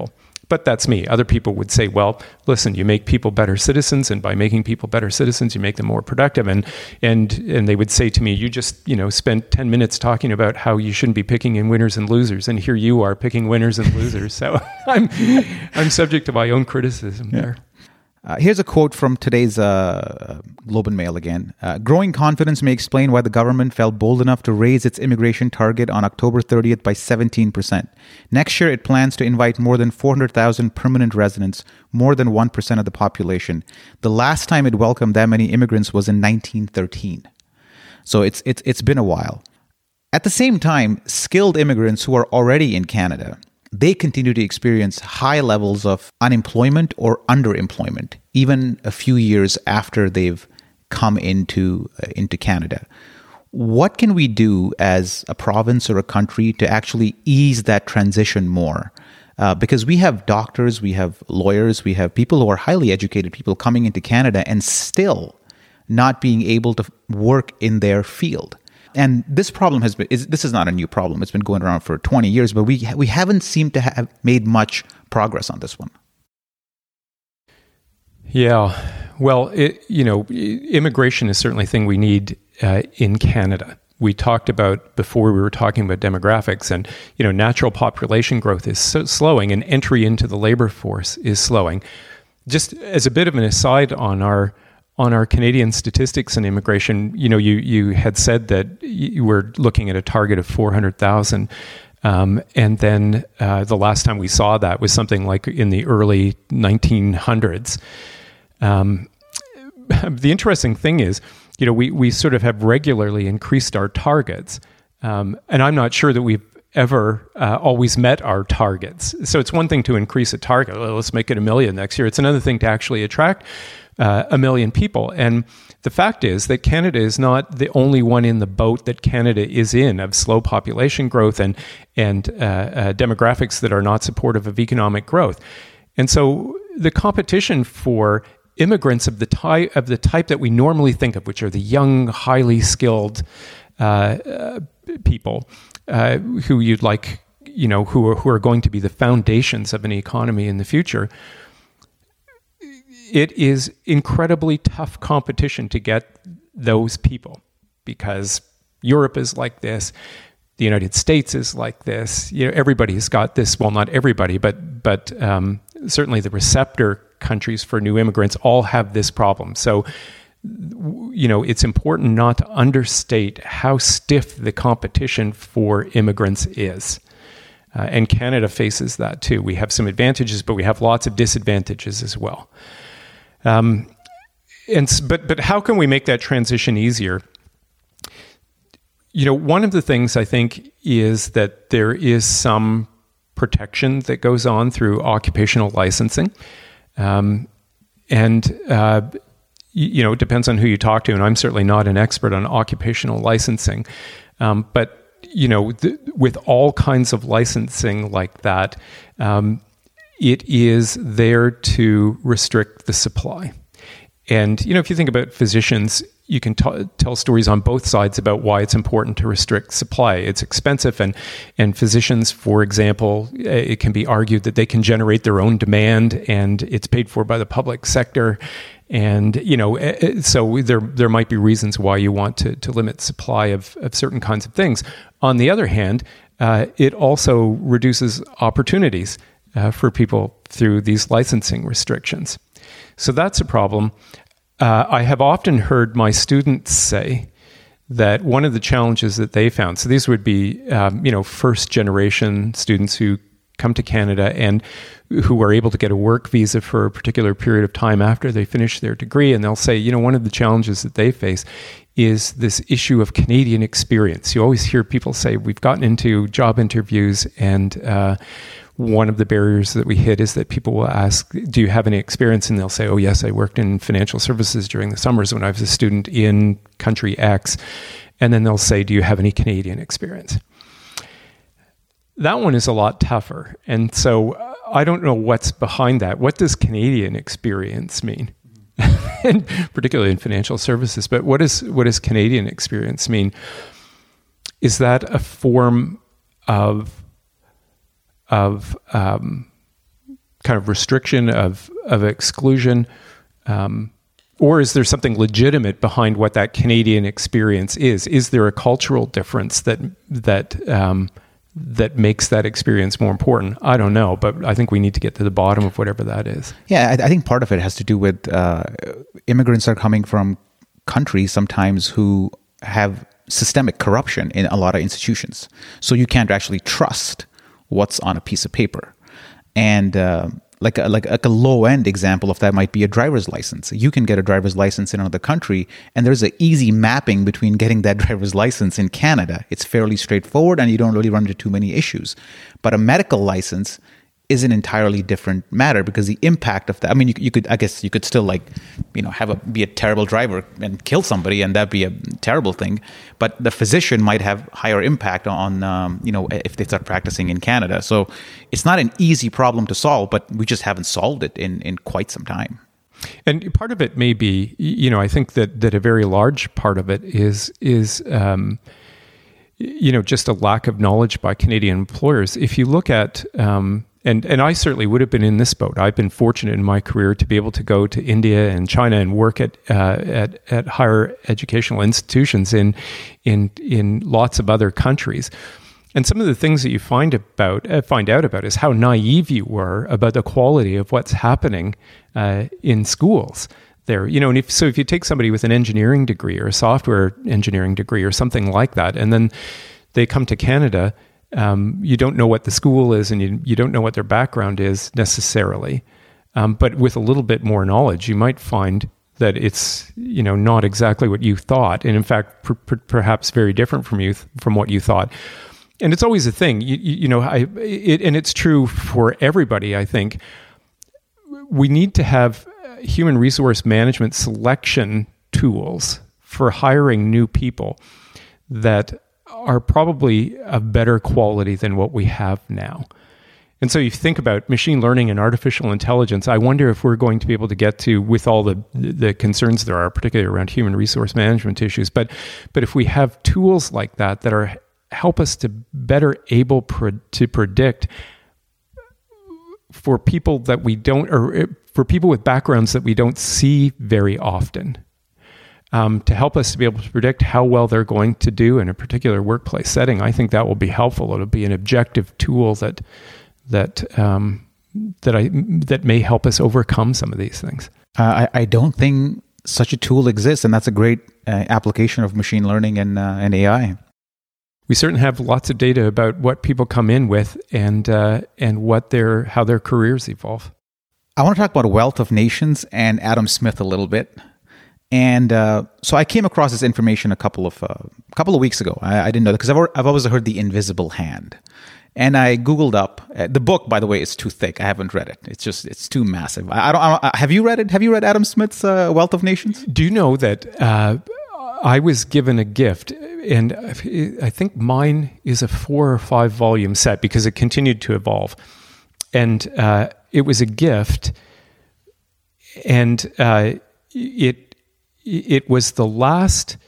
But that's me. Other people would say, well, listen, you make people better citizens, and by making people better citizens, you make them more productive. And and and they would say to me, you just, you know, spent ten minutes talking about how you shouldn't be picking in winners and losers, and here you are picking winners and losers. So I'm I'm subject to my own criticism yeah. there. Uh, here's a quote from today's uh, Globe and Mail again. Uh, Growing confidence may explain why the government felt bold enough to raise its immigration target on October thirtieth by seventeen percent. Next year, it plans to invite more than four hundred thousand permanent residents, more than one percent of the population. The last time it welcomed that many immigrants was in nineteen thirteen. So it's it's it's been a while. At the same time, skilled immigrants who are already in Canada, they continue to experience high levels of unemployment or underemployment, even a few years after they've come into uh, into Canada. What can we do as a province or a country to actually ease that transition more? Uh, because we have doctors, we have lawyers, we have people who are highly educated people coming into Canada and still not being able to work in their field. And this problem has been, is, this is not a new problem. It's been going around for twenty years, but we we haven't seemed to have made much progress on this one. Yeah. Well, it, you know, immigration is certainly a thing we need uh, in Canada. We talked about before we were talking about demographics, and, you know, natural population growth is so slowing and entry into the labor force is slowing. Just as a bit of an aside on our On our Canadian statistics and immigration, you know, you you had said that you were looking at a target of four hundred thousand. Um, and then uh, the last time we saw that was something like in the early nineteen hundreds. Um, the interesting thing is, you know, we, we sort of have regularly increased our targets. Um, and I'm not sure that we've ever uh, always met our targets. So it's one thing to increase a target. Well, let's make it a million next year. It's another thing to actually attract Uh, a million people. And the fact is that Canada is not the only one in the boat that Canada is in of slow population growth and and uh, uh, demographics that are not supportive of economic growth. And so the competition for immigrants of the type of the type that we normally think of, which are the young, highly skilled uh, uh, people uh, who you'd like, you know, who are who are going to be the foundations of an economy in the future. It is incredibly tough competition to get those people because Europe is like this, the United States is like this. You know, everybody's got this. Well, not everybody, but but um, certainly the receptor countries for new immigrants all have this problem. So, you know, it's important not to understate how stiff the competition for immigrants is. Uh, and Canada faces that too. We have some advantages, but we have lots of disadvantages as well. Um, and but but how can we make that transition easier? You know, one of the things I think is that there is some protection that goes on through occupational licensing, um, and uh, you, you know, it depends on who you talk to. And I'm certainly not an expert on occupational licensing, um, but you know, th- with all kinds of licensing like that. Um, It is there to restrict the supply. And, you know, if you think about physicians, you can t- tell stories on both sides about why it's important to restrict supply. It's expensive, and, and physicians, for example, it can be argued that they can generate their own demand, and it's paid for by the public sector. And, you know, so there there might be reasons why you want to, to limit supply of, of certain kinds of things. On the other hand, uh, it also reduces opportunities Uh, for people through these licensing restrictions. So that's a problem. Uh, I have often heard my students say that one of the challenges that they found, so these would be, um, you know, first generation students who come to Canada and who are able to get a work visa for a particular period of time after they finish their degree. And they'll say, you know, one of the challenges that they face is this issue of Canadian experience. You always hear people say, we've gotten into job interviews, and uh, one of the barriers that we hit is that people will ask, do you have any experience? And they'll say, oh, yes, I worked in financial services during the summers when I was a student in country X. And then they'll say, do you have any Canadian experience? That one is a lot tougher. And so uh, I don't know what's behind that. What does Canadian experience mean? And particularly in financial services. But what is what does Canadian experience mean? Is that a form of of um, kind of restriction of of exclusion, um, or is there something legitimate behind what that Canadian experience is? Is there a cultural difference that that um, that makes that experience more important? I don't know, but I think we need to get to the bottom of whatever that is. Yeah, I, I think part of it has to do with uh, immigrants are coming from countries sometimes who have systemic corruption in a lot of institutions. So you can't actually trust what's on a piece of paper. And uh, like, a, like, like a low-end example of that might be a driver's license. You can get a driver's license in another country, and there's an easy mapping between getting that driver's license in Canada. It's fairly straightforward, and you don't really run into too many issues. But a medical license is an entirely different matter because the impact of that, I mean, you, you could, I guess you could still like, you know, have a, be a terrible driver and kill somebody, and that'd be a terrible thing. But the physician might have higher impact on, um, you know, if they start practicing in Canada. So it's not an easy problem to solve, but we just haven't solved it in, in quite some time. And part of it may be, you know, I think that, that a very large part of it is, is, um, you know, just a lack of knowledge by Canadian employers. If you look at, um, And and I certainly would have been in this boat. I've been fortunate in my career to be able to go to India and China and work at uh, at at higher educational institutions in in in lots of other countries. And some of the things that you find about uh, find out about is how naive you were about the quality of what's happening uh, in schools there. You know, and if so, if you take somebody with an engineering degree or a software engineering degree or something like that, and then they come to Canada. Um, you don't know what the school is, and you you don't know what their background is necessarily. Um, but with a little bit more knowledge, you might find that it's, you know, not exactly what you thought, and in fact, per, per, perhaps very different from you from what you thought. And it's always a thing, you, you, you know. I it, and it's true for everybody. I think we need to have human resource management selection tools for hiring new people that are probably of better quality than what we have now. And so you think about machine learning and artificial intelligence, I wonder if we're going to be able to get to, with all the the concerns there are, particularly around human resource management issues, but but if we have tools like that that are help us to better able pre- to predict for people that we don't, or for people with backgrounds that we don't see very often, Um, to help us to be able to predict how well they're going to do in a particular workplace setting, I think that will be helpful. It'll be an objective tool that that um, that I that may help us overcome some of these things. Uh, I, I don't think such a tool exists, and that's a great uh, application of machine learning and uh, and A I. We certainly have lots of data about what people come in with and uh, and what their how their careers evolve. I want to talk about Wealth of Nations and Adam Smith a little bit. And uh, so I came across this information a couple of uh, couple of weeks ago. I, I didn't know that because I've, I've always heard the invisible hand. And I Googled up uh, the book. By the way, is too thick. I haven't read it. It's just it's too massive. I, I don't. I don't have you read it? Have you read Adam Smith's uh, Wealth of Nations? Do you know that uh, I was given a gift, and I think mine is a four or five volume set because it continued to evolve, and uh, it was a gift, and uh, it. It was the last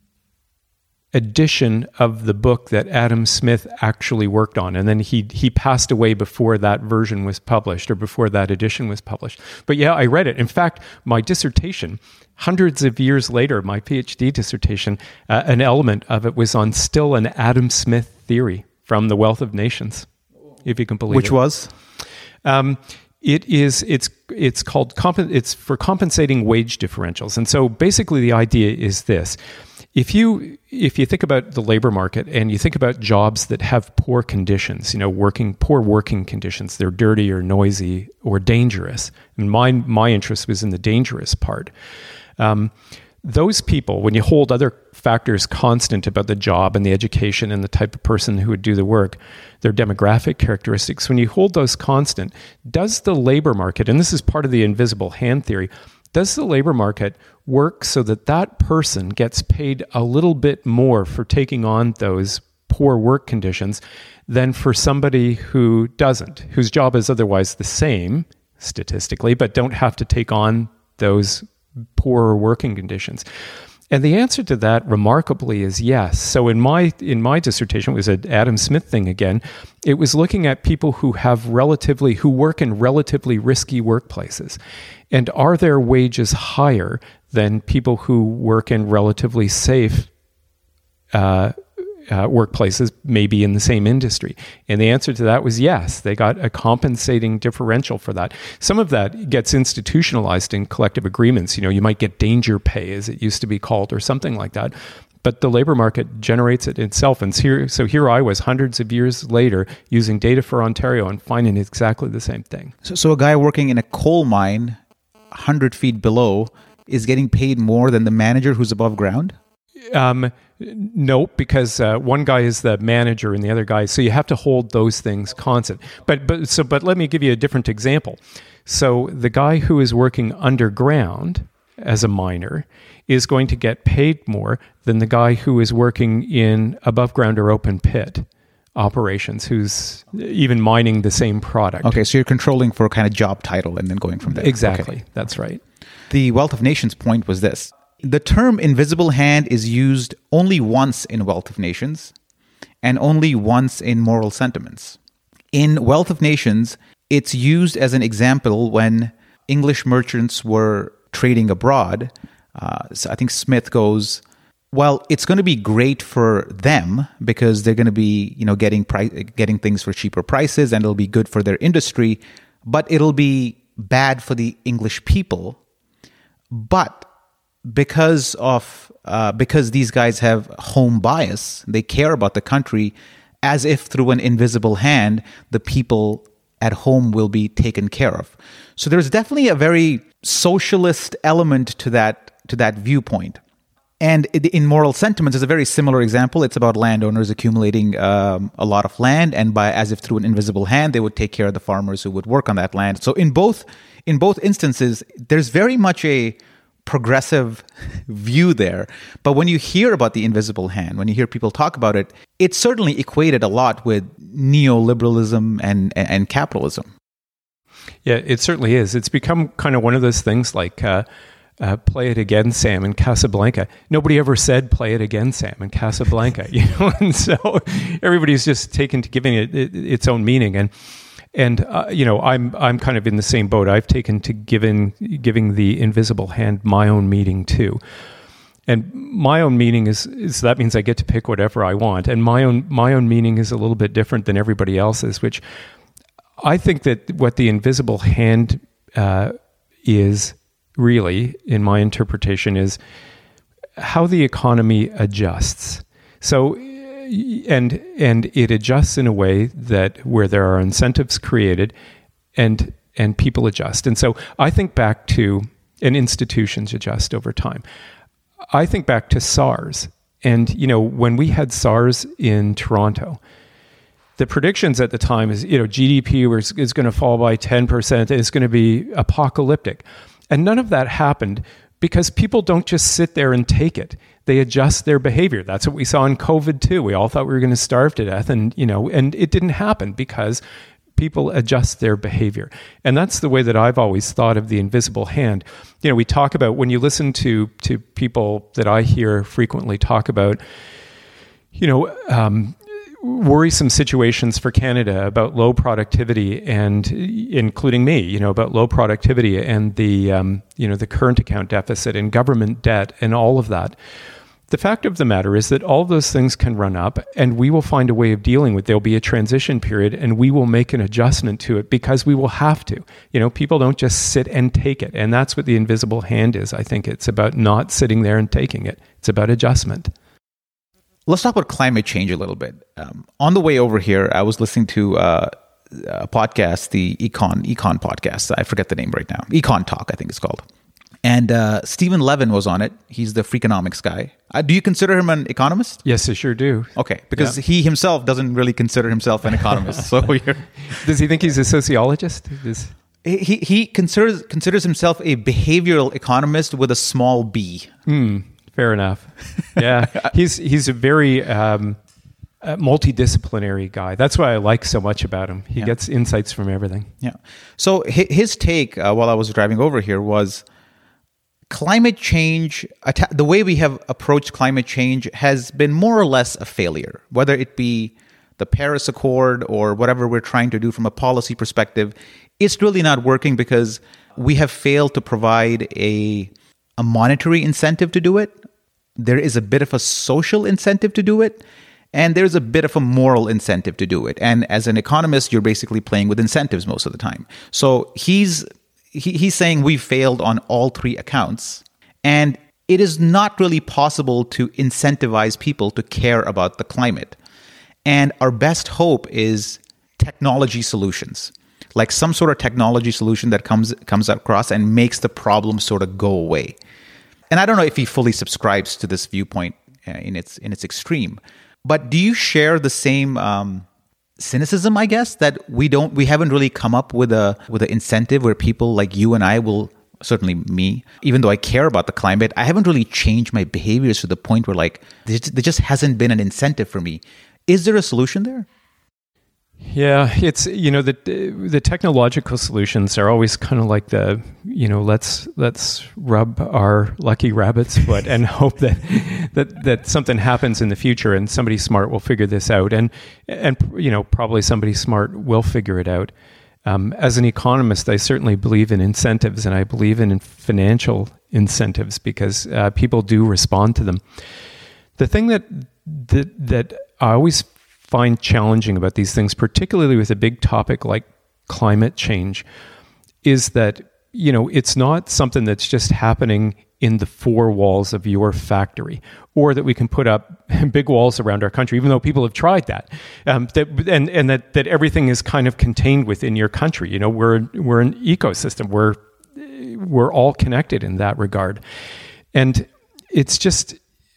edition of the book that Adam Smith actually worked on. And then he he passed away before that version was published, or before that edition was published. But yeah, I read it. In fact, my dissertation, hundreds of years later, my PhD dissertation, uh, an element of it was on still an Adam Smith theory from The Wealth of Nations, if you can believe Which it. Which was? Um, It is. It's. It's called. Comp- it's for compensating wage differentials. And so, basically, the idea is this: if you if you think about the labor market and you think about jobs that have poor conditions, you know, working poor working conditions, they're dirty or noisy or dangerous. And my my interest was in the dangerous part. Um, those people, when you hold other factors constant about the job and the education and the type of person who would do the work, their demographic characteristics, when you hold those constant, does the labor market, and this is part of the invisible hand theory, does the labor market work so that that person gets paid a little bit more for taking on those poor work conditions than for somebody who doesn't, whose job is otherwise the same statistically, but don't have to take on those poorer working conditions? And the answer to that, remarkably, is yes. So in my in my dissertation, it was an Adam Smith thing again. It was looking at people who have relatively who work in relatively risky workplaces, and are their wages higher than people who work in relatively safe uh, uh, workplaces, maybe in the same industry? And the answer to that was yes. They got a compensating differential for that. Some of that gets institutionalized in collective agreements. You know, you might get danger pay, as it used to be called, or something like that. But the labor market generates it itself. And here, so here I was hundreds of years later using data for Ontario and finding exactly the same thing. So, so a guy working in a coal mine one hundred feet below is getting paid more than the manager who's above ground? Um, no, because uh, one guy is the manager and the other guy, so you have to hold those things constant. But but so but let me give you a different example. So the guy who is working underground as a miner is going to get paid more than the guy who is working in above ground or open pit operations, who's even mining the same product. Okay, so you're controlling for a kind of job title and then going from there. Exactly, okay. That's right. The Wealth of Nations point was this. The term invisible hand is used only once in Wealth of Nations and only once in Moral Sentiments. In Wealth of Nations, it's used as an example when English merchants were trading abroad. Uh, so I think Smith goes, well, it's going to be great for them because they're going to be, you know, getting pri- getting things for cheaper prices, and it'll be good for their industry, but it'll be bad for the English people. But because of uh, because these guys have home bias, they care about the country, as if through an invisible hand, the people at home will be taken care of. So there's definitely a very socialist element to that to that viewpoint. And in Moral Sentiments, it's a very similar example. It's about landowners accumulating um, a lot of land, and by as if through an invisible hand, they would take care of the farmers who would work on that land. So in both in both instances, there's very much a progressive view there. But when you hear about the invisible hand, when you hear people talk about it, it's certainly equated a lot with neoliberalism and, and, and capitalism. Yeah, it certainly is. It's become kind of one of those things like uh, uh, play it again, Sam, in Casablanca. Nobody ever said play it again, Sam, in Casablanca. You know, and so everybody's just taken to giving it, it its own meaning. And And uh, you know, I'm I'm kind of in the same boat. I've taken to giving giving the invisible hand my own meaning too. And my own meaning is, is that means I get to pick whatever I want. And my own my own meaning is a little bit different than everybody else's, which I think that what the invisible hand uh, is really, in my interpretation, is how the economy adjusts. So. And and it adjusts in a way that where there are incentives created, and and people adjust. And so I think back to, and institutions adjust over time. I think back to SARS, and you know when we had SARS in Toronto, the predictions at the time is you know G D P was, is going to fall by ten percent. It's going to be apocalyptic, and none of that happened. Because people don't just sit there and take it. They adjust their behavior. That's what we saw in COVID too. We all thought we were going to starve to death, and you know, and it didn't happen because people adjust their behavior. And that's the way that I've always thought of the invisible hand. You know, we talk about, when you listen to to people that I hear frequently talk about, you know, um, worrisome situations for Canada about low productivity, and including me, you know, about low productivity and the, um, you know, the current account deficit and government debt and all of that. The fact of the matter is that all those things can run up, and we will find a way of dealing with it. There'll be a transition period, and we will make an adjustment to it because we will have to. You know, people don't just sit and take it. And that's what the invisible hand is. I think it's about not sitting there and taking it. It's about adjustment. Let's talk about climate change a little bit. Um, on the way over here, I was listening to uh, a podcast, the Econ Econ podcast. I forget the name right now. Econ Talk, I think it's called. And uh, Stephen Levin was on it. He's the Freakonomics guy. Uh, do you consider him an economist? Yes, I sure do. Okay, because yeah. he himself doesn't really consider himself an economist. So you're... Does he think he's a sociologist? Does... He he considers considers himself a behavioral economist with a small b. Hmm. Fair enough. Yeah, he's he's a very um, uh, multidisciplinary guy. That's why I like so much about him. He yeah. gets insights from everything. Yeah. So his take uh, while I was driving over here was, climate change, the way we have approached climate change has been more or less a failure, whether it be the Paris Accord or whatever we're trying to do from a policy perspective. It's really not working because we have failed to provide a, a monetary incentive to do it. There is a bit of a social incentive to do it, and there's a bit of a moral incentive to do it. And as an economist, you're basically playing with incentives most of the time. So he's he, he's saying we've failed on all three accounts, and it is not really possible to incentivize people to care about the climate. And our best hope is technology solutions, like some sort of technology solution that comes comes across and makes the problem sort of go away. And I don't know if he fully subscribes to this viewpoint uh, in its in its extreme, but do you share the same um, cynicism? I guess that we don't, we haven't really come up with a with an incentive where people like you and I will, certainly me, even though I care about the climate, I haven't really changed my behaviors to the point where like there just hasn't been an incentive for me. Is there a solution there? Yeah, it's, you know, the the technological solutions are always kind of like the, you know, let's let's rub our lucky rabbit's foot and hope that that that something happens in the future and somebody smart will figure this out, and and you know, probably somebody smart will figure it out. Um, as an economist, I certainly believe in incentives, and I believe in financial incentives because uh, people do respond to them. The thing that that that I always find challenging about these things, particularly with a big topic like climate change, is that, you know, it's not something that's just happening in the four walls of your factory, or that we can put up big walls around our country, even though people have tried that, um, that and and that that everything is kind of contained within your country. You know, we're we're an ecosystem. We're we're all connected in that regard, and it's just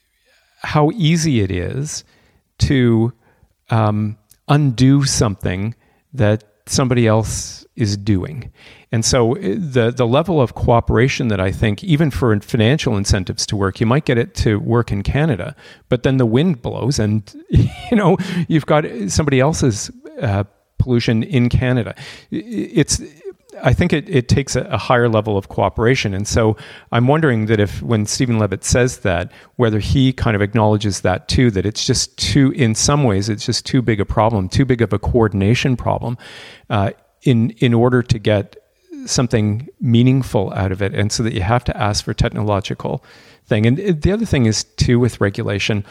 how easy it is to Um, undo something that somebody else is doing. And so the the level of cooperation that I think, even for financial incentives to work, you might get it to work in Canada, but then the wind blows and, you know, you've got somebody else's uh, pollution in Canada. It's, I think it, it takes a, a higher level of cooperation. And so I'm wondering that if, when Stephen Levitt says that, whether he kind of acknowledges that too, that it's just too, in some ways, it's just too big a problem, too big of a coordination problem uh, in in order to get something meaningful out of it. And so that you have to ask for technological thing. And the other thing is too, with regulation,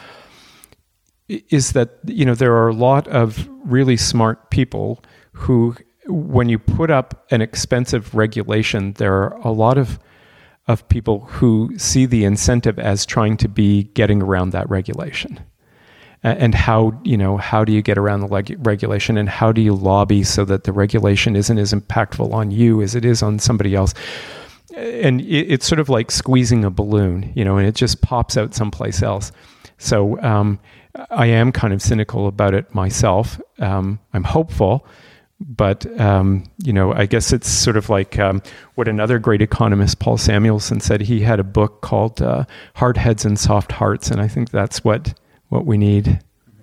is that, you know, there are a lot of really smart people who, when you put up an expensive regulation, there are a lot of of people who see the incentive as trying to be getting around that regulation. And how, you know, how do you get around the leg- regulation, and how do you lobby so that the regulation isn't as impactful on you as it is on somebody else? And it, it's sort of like squeezing a balloon, you know, and it just pops out someplace else. So um, I am kind of cynical about it myself. Um, I'm hopeful. But, um, you know, I guess it's sort of like um, what another great economist, Paul Samuelson, said. He had a book called uh, Hard Heads and Soft Hearts, and I think that's what, what we need.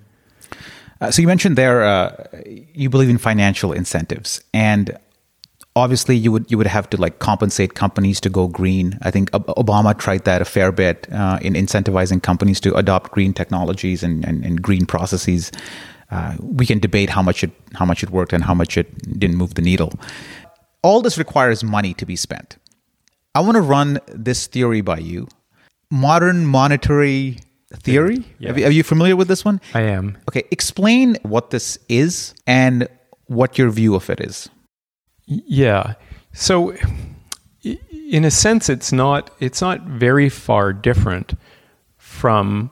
Uh, so you mentioned there uh, you believe in financial incentives, and obviously you would you would have to like compensate companies to go green. I think Obama tried that a fair bit uh, in incentivizing companies to adopt green technologies and, and, and green processes. Uh, we can debate how much it how much it worked and how much it didn't move the needle. All this requires money to be spent. I want to run this theory by you. Modern monetary theory? Yeah. Are you familiar with this one? I am. Okay, explain what this is and what your view of it is. Yeah. So in a sense, it's not it's not very far different from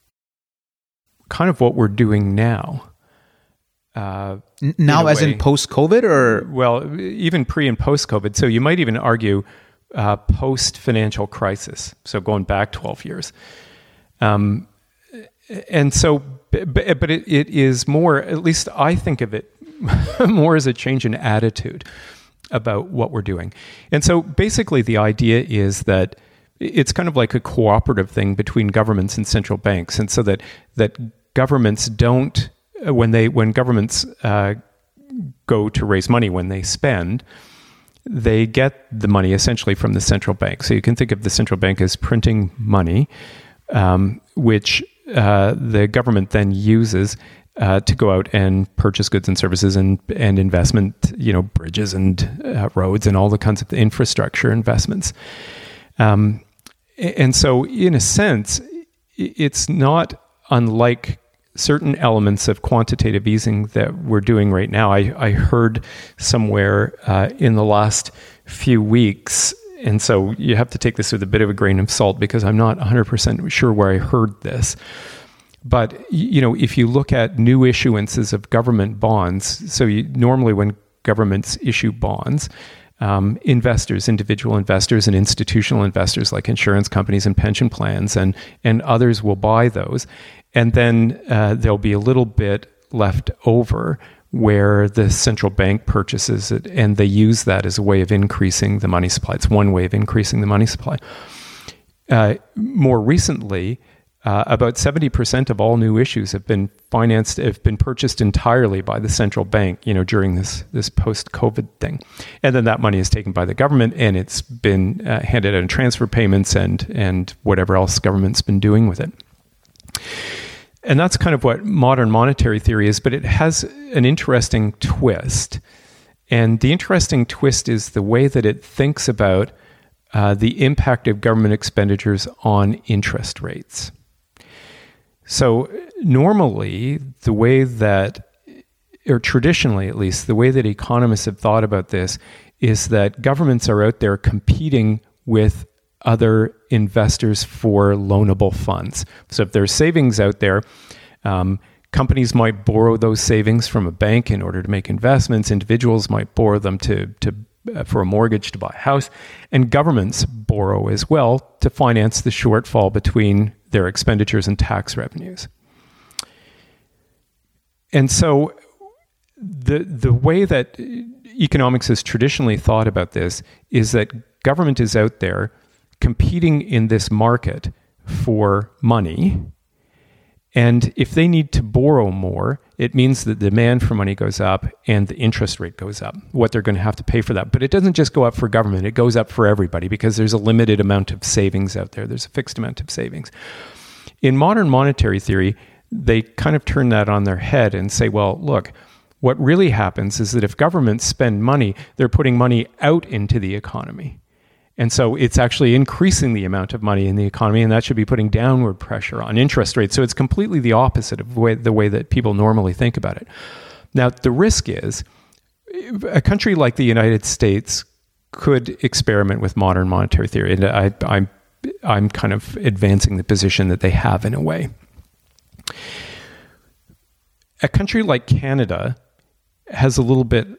kind of what we're doing now. Uh, now, in as in post-COVID, or? Well, even pre and post-COVID. So you might even argue uh, post-financial crisis. So going back twelve years. Um, and so, but, but it, it is more, at least I think of it more as a change in attitude about what we're doing. And so basically the idea is that it's kind of like a cooperative thing between governments and central banks. And so that, that governments don't, when they, when governments uh, go to raise money, when they spend, they get the money essentially from the central bank. So you can think of the central bank as printing money, um, which uh, the government then uses uh, to go out and purchase goods and services and, and investment, you know, bridges and uh, roads and all the kinds of infrastructure investments. Um, and so in a sense, it's not unlike certain elements of quantitative easing that we're doing right now. I, I heard somewhere uh, in the last few weeks, and so you have to take this with a bit of a grain of salt because I'm not one hundred percent sure where I heard this. But, you know, if you look at new issuances of government bonds, so you, normally when governments issue bonds, um, investors, individual investors and institutional investors like insurance companies and pension plans and, and others will buy those. And then uh, there'll be a little bit left over where the central bank purchases it, and they use that as a way of increasing the money supply. It's one way of increasing the money supply. Uh, more recently, uh, about seventy percent of all new issues have been financed, have been purchased entirely by the central bank, you know, during this this post-COVID thing. And then that money is taken by the government, and it's been uh, handed out in transfer payments and and whatever else government's been doing with it. And that's kind of what modern monetary theory is, but it has an interesting twist. And the interesting twist is the way that it thinks about uh, the impact of government expenditures on interest rates. So normally, the way that, or traditionally at least, the way that economists have thought about this is that governments are out there competing with other investors for loanable funds. So if there's savings out there, um, companies might borrow those savings from a bank in order to make investments. Individuals might borrow them to, to uh, for a mortgage to buy a house. And governments borrow as well to finance the shortfall between their expenditures and tax revenues. And so the the way that economics has traditionally thought about this is that government is out there competing in this market for money. And if they need to borrow more, it means that the demand for money goes up and the interest rate goes up, what they're going to have to pay for that. But it doesn't just go up for government, it goes up for everybody because there's a limited amount of savings out there. There's a fixed amount of savings. In modern monetary theory, they kind of turn that on their head and say, well, look, what really happens is that if governments spend money, they're putting money out into the economy. And so it's actually increasing the amount of money in the economy, and that should be putting downward pressure on interest rates. So it's completely the opposite of the way, the way that people normally think about it. Now, the risk is a country like the United States could experiment with modern monetary theory. And I, I'm, I'm kind of advancing the position that they have in a way. A country like Canada has a little bit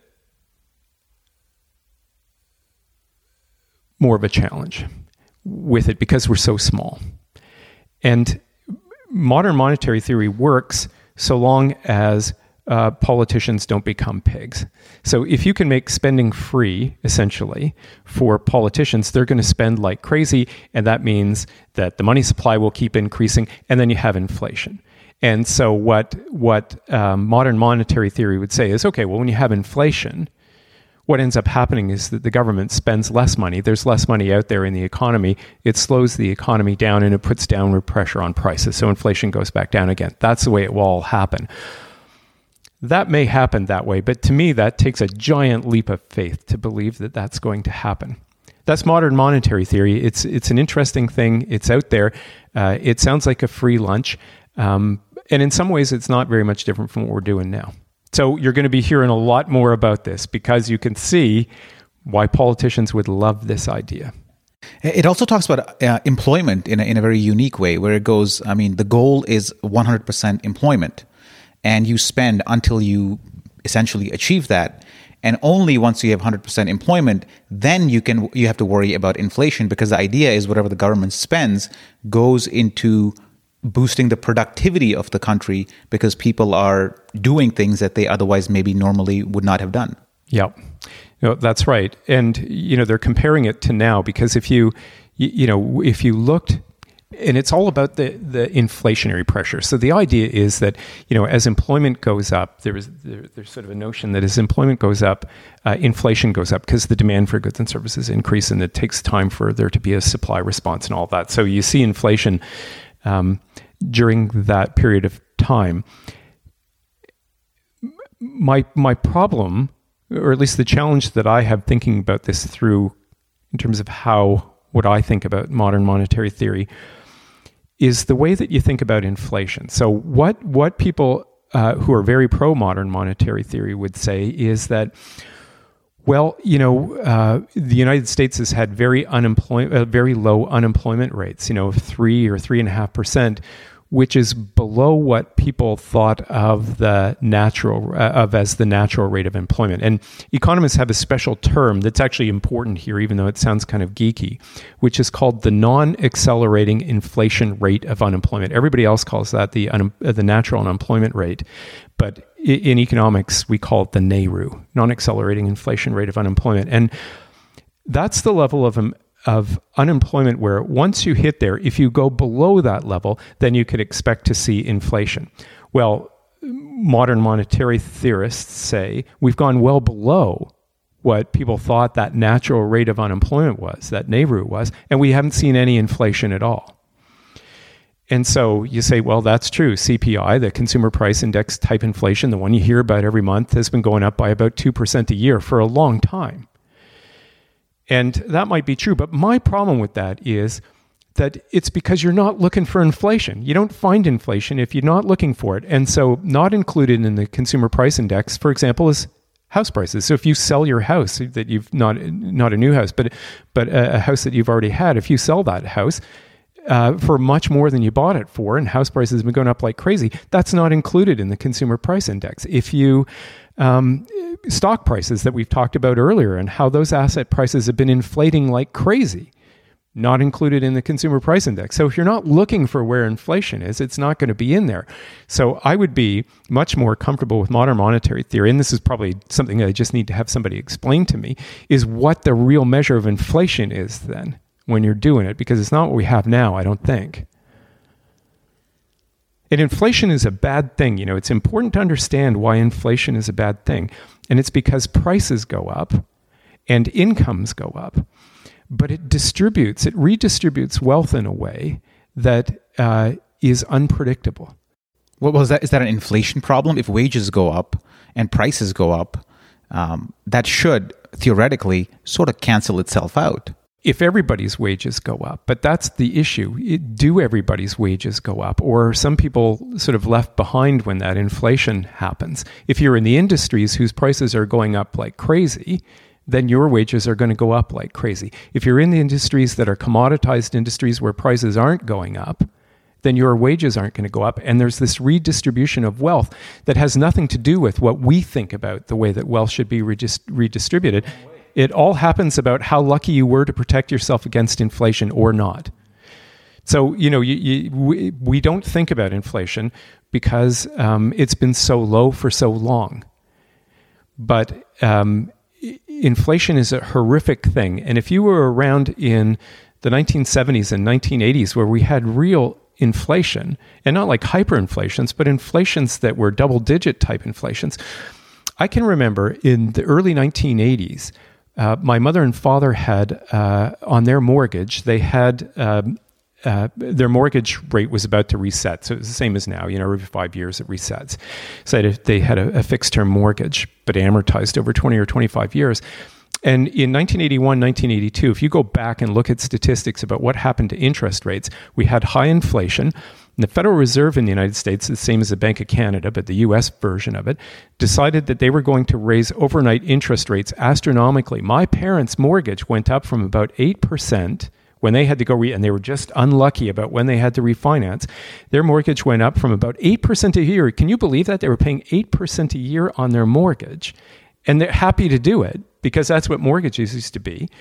more of a challenge with it because we're so small. And modern monetary theory works so long as uh, politicians don't become pigs. So if you can make spending free, essentially, for politicians, they're going to spend like crazy, and that means that the money supply will keep increasing, and then you have inflation. And so what, what um, modern monetary theory would say is, okay, well, when you have inflation, what ends up happening is that the government spends less money. There's less money out there in the economy. It slows the economy down and it puts downward pressure on prices. So inflation goes back down again. That's the way it will all happen. That may happen that way, but to me, that takes a giant leap of faith to believe that that's going to happen. That's modern monetary theory. It's it's an interesting thing. It's out there. Uh, it sounds like a free lunch. Um, and in some ways, it's not very much different from what we're doing now. So you're going to be hearing a lot more about this because you can see why politicians would love this idea. It also talks about uh, employment in a, in a very unique way, where it goes, I mean, the goal is one hundred percent employment, and you spend until you essentially achieve that. And only once you have one hundred percent employment, then you can you have to worry about inflation, because the idea is whatever the government spends goes into boosting the productivity of the country because people are doing things that they otherwise maybe normally would not have done. Yep. No, that's right. And, you know, they're comparing it to now because if you, you, you know, if you looked And it's all about the, the inflationary pressure. So the idea is that, you know, as employment goes up, there is there, there's sort of a notion that as employment goes up, uh, inflation goes up because the demand for goods and services increase, and it takes time for there to be a supply response and all that. So you see inflation um, during that period of time. My my problem, or at least the challenge that I have thinking about this through, in terms of how what I think about modern monetary theory, is the way that you think about inflation. So what what people uh, who are very pro-modern monetary theory would say is that, well, you know, uh, the United States has had very unemployment, uh, very low unemployment rates, you know, three or three and a half percent, which is below what people thought of the natural uh, of as the natural rate of employment. And economists have a special term that's actually important here, even though it sounds kind of geeky, which is called the non-accelerating inflation rate of unemployment. Everybody else calls that the un- uh, the natural unemployment rate, but in, in economics we call it the N A R U, non-accelerating inflation rate of unemployment, and that's the level of um, of unemployment where once you hit there, if you go below that level, then you could expect to see inflation. Well, modern monetary theorists say we've gone well below what people thought that natural rate of unemployment was, that N A R U was, and we haven't seen any inflation at all. And so you say, well, that's true. C P I, the consumer price index type inflation, the one you hear about every month, has been going up by about two percent a year for a long time. And that might be true, but my problem with that is that it's because you're not looking for inflation. You don't find inflation if you're not looking for it. And so not included in the consumer price index, for example, is house prices. So if you sell your house, that you've not not a new house, but but a, a house that you've already had, if you sell that house uh, for much more than you bought it for, and house prices have been going up like crazy, that's not included in the consumer price index. If you um, stock prices that we've talked about earlier and how those asset prices have been inflating like crazy, not included in the consumer price index. So if you're not looking for where inflation is, it's not going to be in there. So I would be much more comfortable with modern monetary theory, and this is probably something that I just need to have somebody explain to me, is what the real measure of inflation is then when you're doing it, because it's not what we have now, I don't think. And inflation is a bad thing. You know, it's important to understand why inflation is a bad thing. And it's because prices go up and incomes go up. But it distributes, it redistributes wealth in a way that uh, is unpredictable. What was that? Is that an inflation problem? If wages go up and prices go up, um, that should theoretically sort of cancel itself out. If everybody's wages go up, but that's the issue. It, do everybody's wages go up? Or are some people sort of left behind when that inflation happens? If you're in the industries whose prices are going up like crazy, then your wages are going to go up like crazy. If you're in the industries that are commoditized industries where prices aren't going up, then your wages aren't going to go up. And there's this redistribution of wealth that has nothing to do with what we think about the way that wealth should be redist- redistributed. It all happens about how lucky you were to protect yourself against inflation or not. So, you know, you, you, we, we don't think about inflation because um, it's been so low for so long. But um, inflation is a horrific thing. And if you were around in the nineteen seventies and nineteen eighties where we had real inflation, and not like hyperinflations, but inflations that were double-digit type inflations, I can remember in the early nineteen eighties, Uh, my mother and father had, uh, on their mortgage, they had, um, uh, their mortgage rate was about to reset. So it was the same as now, you know, every five years it resets. So they had a, a fixed term mortgage, but amortized over twenty or twenty-five years. And in nineteen eighty-one, nineteen eighty-two, if you go back and look at statistics about what happened to interest rates, we had high inflation. And the Federal Reserve in the United States, the same as the Bank of Canada, but the U S version of it, decided that they were going to raise overnight interest rates astronomically. My parents' mortgage went up from about eight percent when they had to go, re- and they were just unlucky about when they had to refinance. Their mortgage went up from about eight percent a year. Can you believe that? They were paying eight percent a year on their mortgage. And they're happy to do it because that's what mortgages used to be,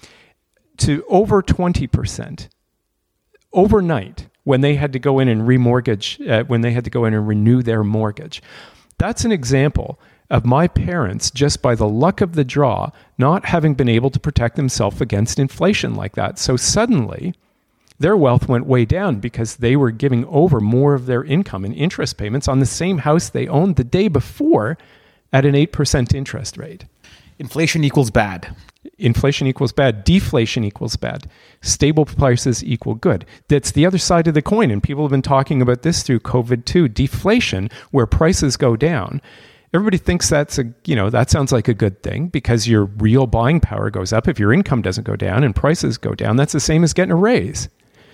to over twenty percent overnight when they had to go in and remortgage, uh, when they had to go in and renew their mortgage. That's an example of my parents, just by the luck of the draw, not having been able to protect themselves against inflation like that. So suddenly, their wealth went way down because they were giving over more of their income in interest payments on the same house they owned the day before at an eight percent interest rate. Inflation equals bad. Inflation equals bad. Deflation equals bad. Stable prices equal good. That's the other side of the coin, and people have been talking about this through COVID too. Deflation, where prices go down, everybody thinks that's a, you know, that sounds like a good thing because your real buying power goes up. If your income doesn't go down and prices go down, that's the same as getting a raise.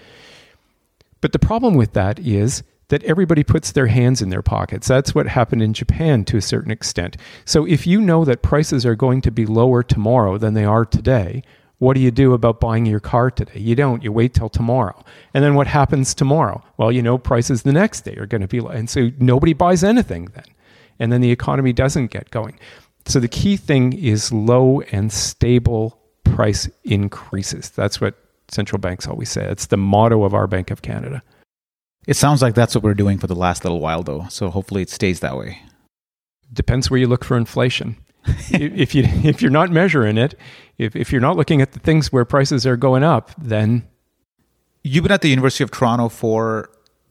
But the problem with that is that everybody puts their hands in their pockets. That's what happened in Japan to a certain extent. So if you know that prices are going to be lower tomorrow than they are today, what do you do about buying your car today? You don't. You wait till tomorrow. And then what happens tomorrow? Well, you know, prices the next day are going to be low. And so nobody buys anything then. And then the economy doesn't get going. So the key thing is low and stable price increases. That's what central banks always say. It's the motto of our Bank of Canada. It sounds like that's what we're doing for the last little while, though. So hopefully it stays that way. Depends where you look for inflation. if you if you're not measuring it, if if you're not looking at the things where prices are going up, then you've been at the University of Toronto for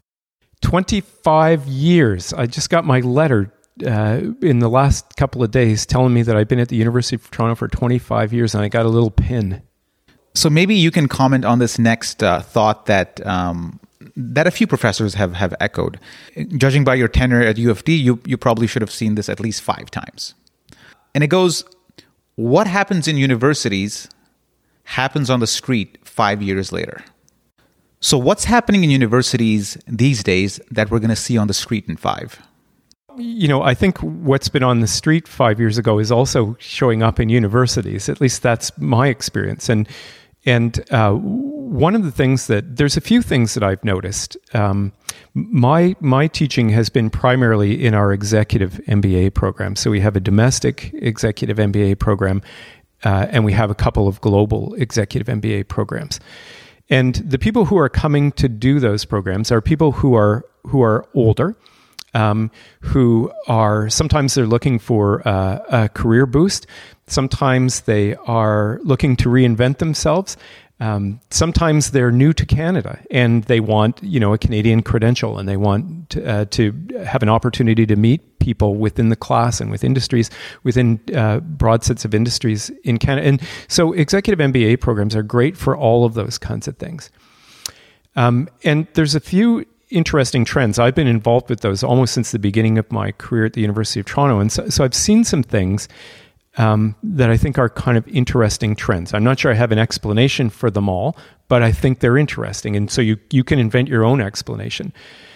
twenty-five years. I just got my letter uh, in the last couple of days telling me that I've been at the University of Toronto for twenty-five years, and I got a little pin. So maybe you can comment on this next uh, thought that um, that a few professors have, have echoed. Judging by your tenure at U of T, you, you probably should have seen this at least five times. And it goes, what happens in universities happens on the street five years later. So what's happening in universities these days that we're going to see on the street in five? You know, I think what's been on the street five years ago is also showing up in universities. At least that's my experience. And and uh, one of the things that, there's a few things that I've noticed. Um, my my teaching has been primarily in our executive M B A program. So we have a domestic executive M B A program, uh, and we have a couple of global executive M B A programs. And the people who are coming to do those programs are people who are who are older, Um, who are, sometimes they're looking for uh, a career boost. Sometimes they are looking to reinvent themselves. Um, sometimes they're new to Canada and they want, you know, a Canadian credential, and they want to, uh, to have an opportunity to meet people within the class and with industries, within uh, broad sets of industries in Canada. And so executive M B A programs are great for all of those kinds of things. Um, and there's a few interesting trends. I've been involved with those almost since the beginning of my career at the University of Toronto. And so, so I've seen some things um, that I think are kind of interesting trends. I'm not sure I have an explanation for them all, but I think they're interesting. And so you, you can invent your own explanation.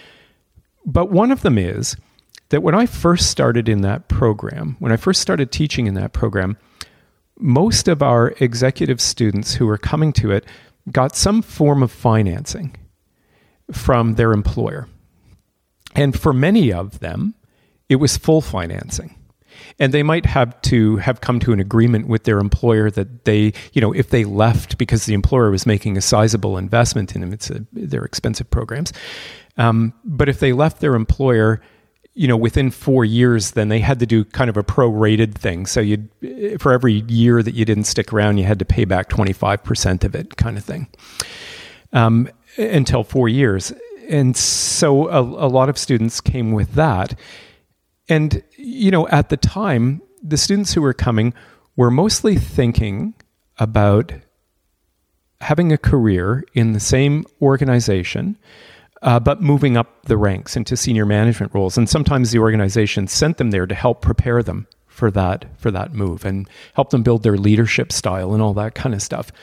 But one of them is that when I first started in that program, when I first started teaching in that program, most of our executive students who were coming to it got some form of financing from their employer. And for many of them, it was full financing. And they might have to have come to an agreement with their employer that they, you know, if they left because the employer was making a sizable investment in them, it's a, they're expensive programs. Um, but if they left their employer, you know, within four years, then they had to do kind of a prorated thing. So you'd, for every year that you didn't stick around, you had to pay back twenty-five percent of it, kind of thing. Um, until four years. And so a, a lot of students came with that. And, you know, at the time, the students who were coming were mostly thinking about having a career in the same organization, uh, but moving up the ranks into senior management roles. And sometimes the organization sent them there to help prepare them for that, for that move and help them build their leadership style and all that kind of stuff.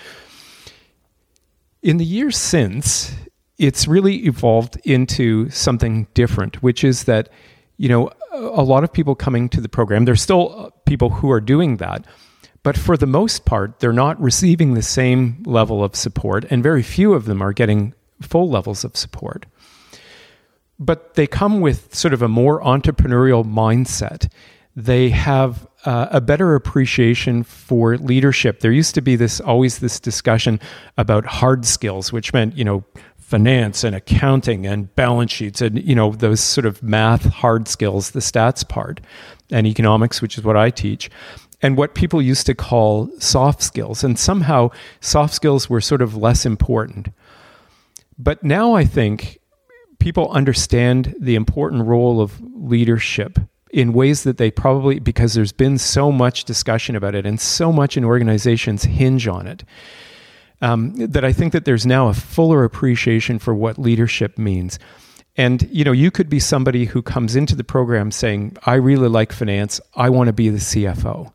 In the years since, it's really evolved into something different, which is that, you know, a lot of people coming to the program, there's still people who are doing that, but for the most part, they're not receiving the same level of support, and very few of them are getting full levels of support. But they come with sort of a more entrepreneurial mindset. They have uh, a better appreciation for leadership. There used to be this always this discussion about hard skills, which meant, you know, finance and accounting and balance sheets and, you know, those sort of math hard skills, the stats part, and economics, which is what I teach, and what people used to call soft skills. And somehow soft skills were sort of less important. But now I think people understand the important role of leadership in ways that they probably, because there's been so much discussion about it and so much in organizations hinge on it, um, that I think that there's now a fuller appreciation for what leadership means. And, you know, you could be somebody who comes into the program saying, I really like finance, I want to be the C F O.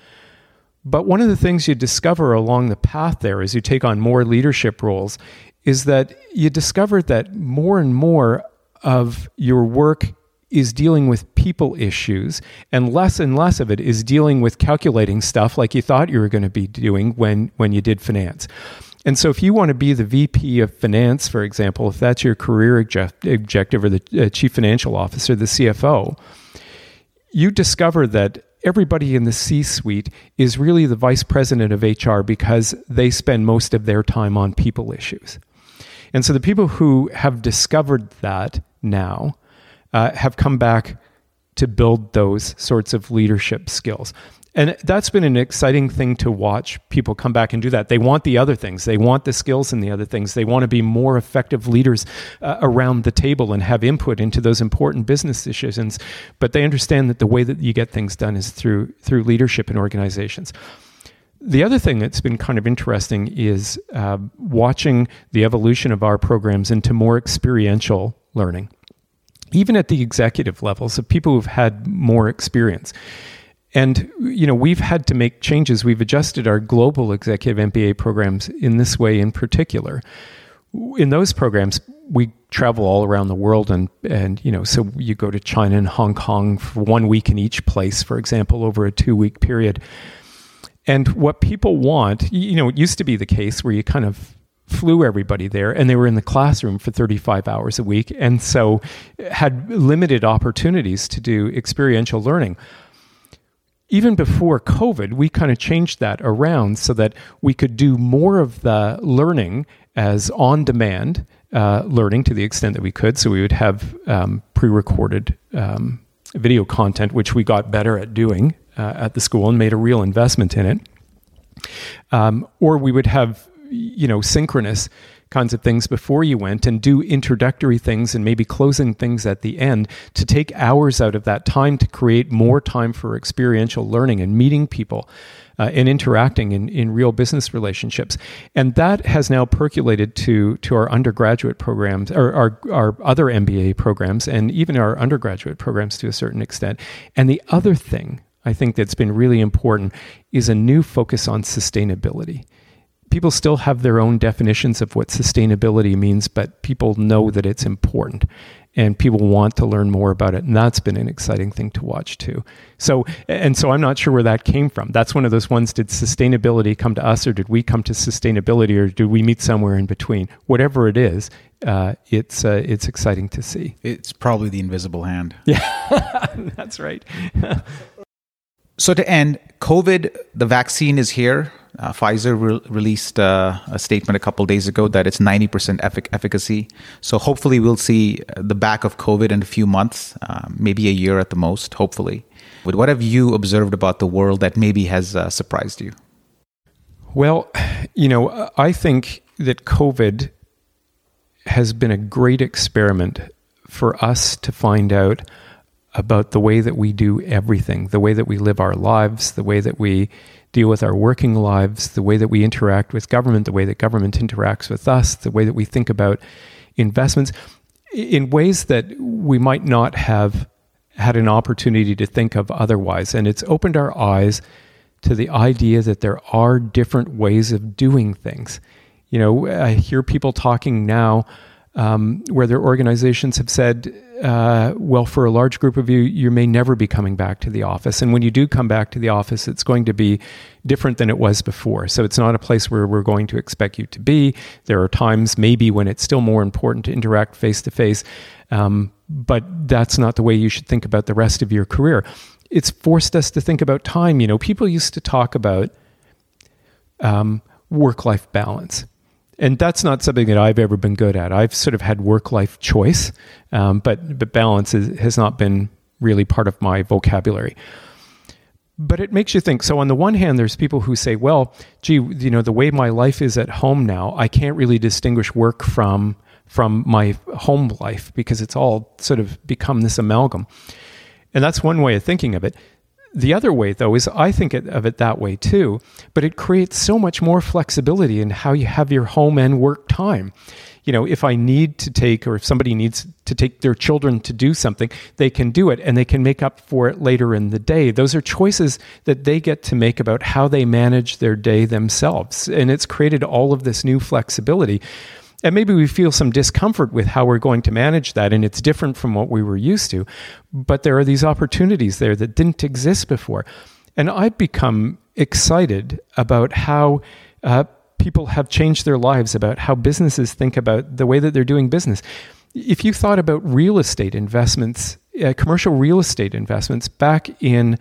But one of the things you discover along the path there as you take on more leadership roles is that you discover that more and more of your work is dealing with people issues, and less and less of it is dealing with calculating stuff like you thought you were going to be doing when, when you did finance. And so if you want to be the V P of finance, for example, if that's your career object- objective, or the uh, chief financial officer, the C F O, you discover that everybody in the C-suite is really the vice president of H R because they spend most of their time on people issues. And so the people who have discovered that now uh, have come back to build those sorts of leadership skills. And that's been an exciting thing to watch people come back and do that. They want the other things. They want the skills in the other things. They want to be more effective leaders uh, around the table and have input into those important business decisions. But they understand that the way that you get things done is through through leadership in organizations. The other thing that's been kind of interesting is uh, watching the evolution of our programs into more experiential learning, even at the executive levels of people who've had more experience. And, you know, we've had to make changes. We've adjusted our global executive M B A programs in this way in particular. In those programs, we travel all around the world, and, and you know, so you go to China and Hong Kong for one week in each place, for example, over a two-week period. And what people want, you know, it used to be the case where you kind of flew everybody there and they were in the classroom for thirty-five hours a week, and so had limited opportunities to do experiential learning. Even before COVID, we kind of changed that around so that we could do more of the learning as on-demand uh, learning to the extent that we could. So we would have um, pre-recorded um, video content, which we got better at doing uh, at the school and made a real investment in it. Um, or we would have, you know, synchronous kinds of things before you went and do introductory things and maybe closing things at the end to take hours out of that time to create more time for experiential learning and meeting people uh, and interacting in, in real business relationships. And that has now percolated to, to our undergraduate programs, or our, our other M B A programs, and even our undergraduate programs to a certain extent. And the other thing I think that's been really important is a new focus on sustainability. People still have their own definitions of what sustainability means, but people know that it's important and people want to learn more about it. And that's been an exciting thing to watch too. So, and so I'm not sure where that came from. That's one of those ones, did sustainability come to us, or did we come to sustainability, or did we meet somewhere in between? Whatever it is, uh, it's, uh, it's exciting to see. It's probably the invisible hand. Yeah, that's right. So to end, COVID, the vaccine is here. Uh, Pfizer re- released uh, a statement a couple days ago that it's ninety percent effic- efficacy. So hopefully we'll see the back of COVID in a few months, uh, maybe a year at the most, hopefully. But what have you observed about the world that maybe has uh, surprised you? Well, you know, I think that COVID has been a great experiment for us to find out about the way that we do everything, the way that we live our lives, the way that we deal with our working lives, the way that we interact with government, the way that government interacts with us, the way that we think about investments, in ways that we might not have had an opportunity to think of otherwise. And it's opened our eyes to the idea that there are different ways of doing things. You know, I hear people talking now um, where their organizations have said, uh, well, for a large group of you, you may never be coming back to the office. And when you do come back to the office, it's going to be different than it was before. So it's not a place where we're going to expect you to be. There are times maybe when it's still more important to interact face-to-face, um, but that's not the way you should think about the rest of your career. It's forced us to think about time. You know, people used to talk about um, work-life balance. And that's not something that I've ever been good at. I've sort of had work-life choice, um, but but balance is, has not been really part of my vocabulary. But it makes you think. So on the one hand, there's people who say, well, gee, you know, the way my life is at home now, I can't really distinguish work from from my home life because it's all sort of become this amalgam. And that's one way of thinking of it. The other way, though, is I think of it that way too, but it creates so much more flexibility in how you have your home and work time. You know, if I need to take, or if somebody needs to take their children to do something, they can do it and they can make up for it later in the day. Those are choices that they get to make about how they manage their day themselves. And it's created all of this new flexibility. And maybe we feel some discomfort with how we're going to manage that, and it's different from what we were used to. But there are these opportunities there that didn't exist before. And I've become excited about how uh, people have changed their lives, about how businesses think about the way that they're doing business. If you thought about real estate investments, uh, commercial real estate investments back in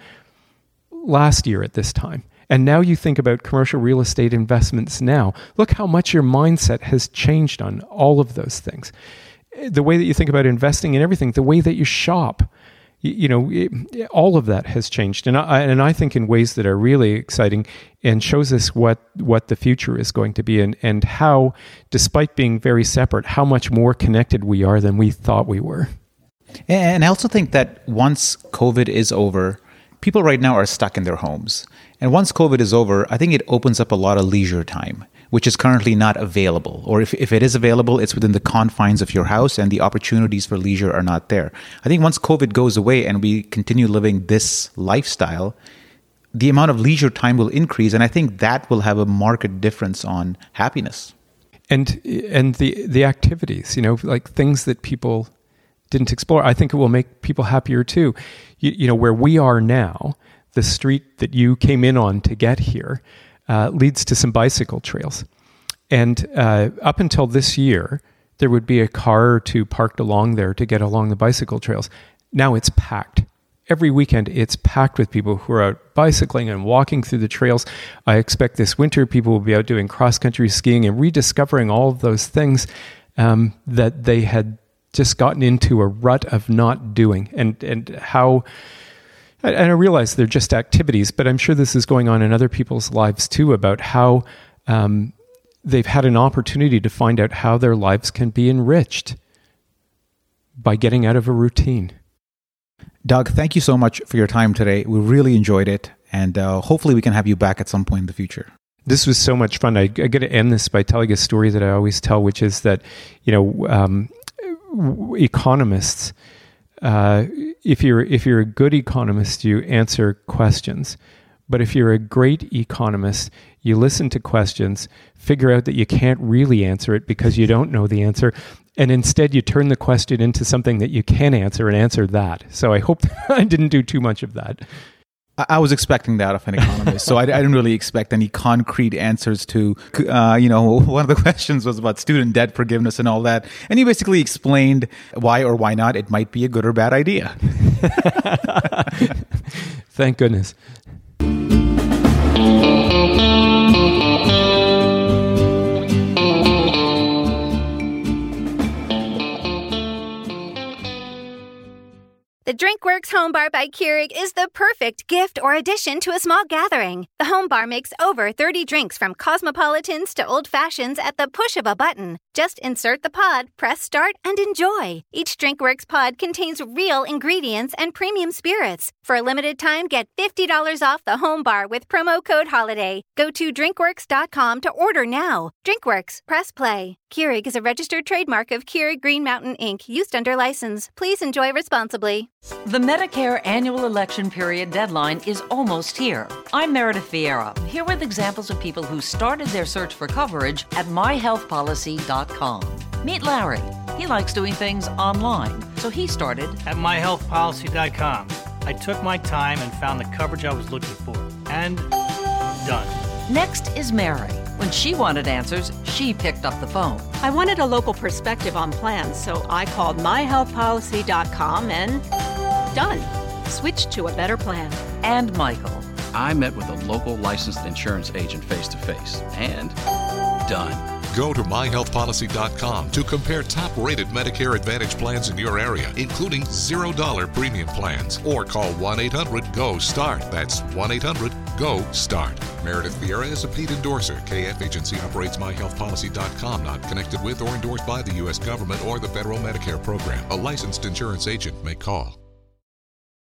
last year at this time, and now you think about commercial real estate investments now, look how much your mindset has changed on all of those things. The way that you think about investing in everything, the way that you shop, you, you know, it, all of that has changed. And I, and I think in ways that are really exciting and shows us what, what the future is going to be, and, and how, despite being very separate, how much more connected we are than we thought we were. And I also think that once COVID is over, people right now are stuck in their homes. And once COVID is over, I think it opens up a lot of leisure time, which is currently not available. Or if, if it is available, it's within the confines of your house and the opportunities for leisure are not there. I think once COVID goes away and we continue living this lifestyle, the amount of leisure time will increase. And I think that will have a marked difference on happiness. And and the, the activities, you know, like things that people didn't explore, I think it will make people happier too. You, you know, where we are now, the street that you came in on to get here uh, leads to some bicycle trails. And uh, up until this year, there would be a car or two parked along there to get along the bicycle trails. Now it's packed. Every weekend, it's packed with people who are out bicycling and walking through the trails. I expect this winter people will be out doing cross-country skiing and rediscovering all of those things um, that they had just gotten into a rut of not doing. And, and how... And I realize they're just activities, but I'm sure this is going on in other people's lives too, about how um, they've had an opportunity to find out how their lives can be enriched by getting out of a routine. Doug, thank you so much for your time today. We really enjoyed it, and uh, hopefully we can have you back at some point in the future. This was so much fun. I, I got to end this by telling a story that I always tell, which is that, you know, um, economists... Uh, if you're if you're a good economist, you answer questions. But if you're a great economist, you listen to questions, figure out that you can't really answer it because you don't know the answer, and instead you turn the question into something that you can answer and answer that. So I hope that I didn't do too much of that. I was expecting that of an economist, so I, I didn't really expect any concrete answers to, uh, you know, one of the questions was about student debt forgiveness and all that. And you basically explained why or why not it might be a good or bad idea. Thank goodness. The DrinkWorks Home Bar by Keurig is the perfect gift or addition to a small gathering. The Home Bar makes over thirty drinks from cosmopolitans to old fashions at the push of a button. Just insert the pod, press start, and enjoy. Each DrinkWorks pod contains real ingredients and premium spirits. For a limited time, get fifty dollars off the Home Bar with promo code HOLIDAY. Go to drinkworks dot com to order now. DrinkWorks, press play. Keurig is a registered trademark of Keurig Green Mountain Incorporated, used under license. Please enjoy responsibly. The Medicare annual election period deadline is almost here. I'm Meredith Vieira, here with examples of people who started their search for coverage at my health policy dot com. Meet Larry. He likes doing things online, so he started at my health policy dot com. I took my time and found the coverage I was looking for. And done. Next is Mary. When she wanted answers, she picked up the phone. I wanted a local perspective on plans, so I called my health policy dot com and done. Switched to a better plan. And Michael. I met with a local licensed insurance agent face-to-face. And done. Go to my health policy dot com to compare top-rated Medicare Advantage plans in your area, including zero dollar premium plans, or call one eight hundred G O START. That's one eight hundred G O START. Meredith Vieira is a paid endorser. K F Agency operates my health policy dot com, not connected with or endorsed by the U S government or the federal Medicare program. A licensed insurance agent may call.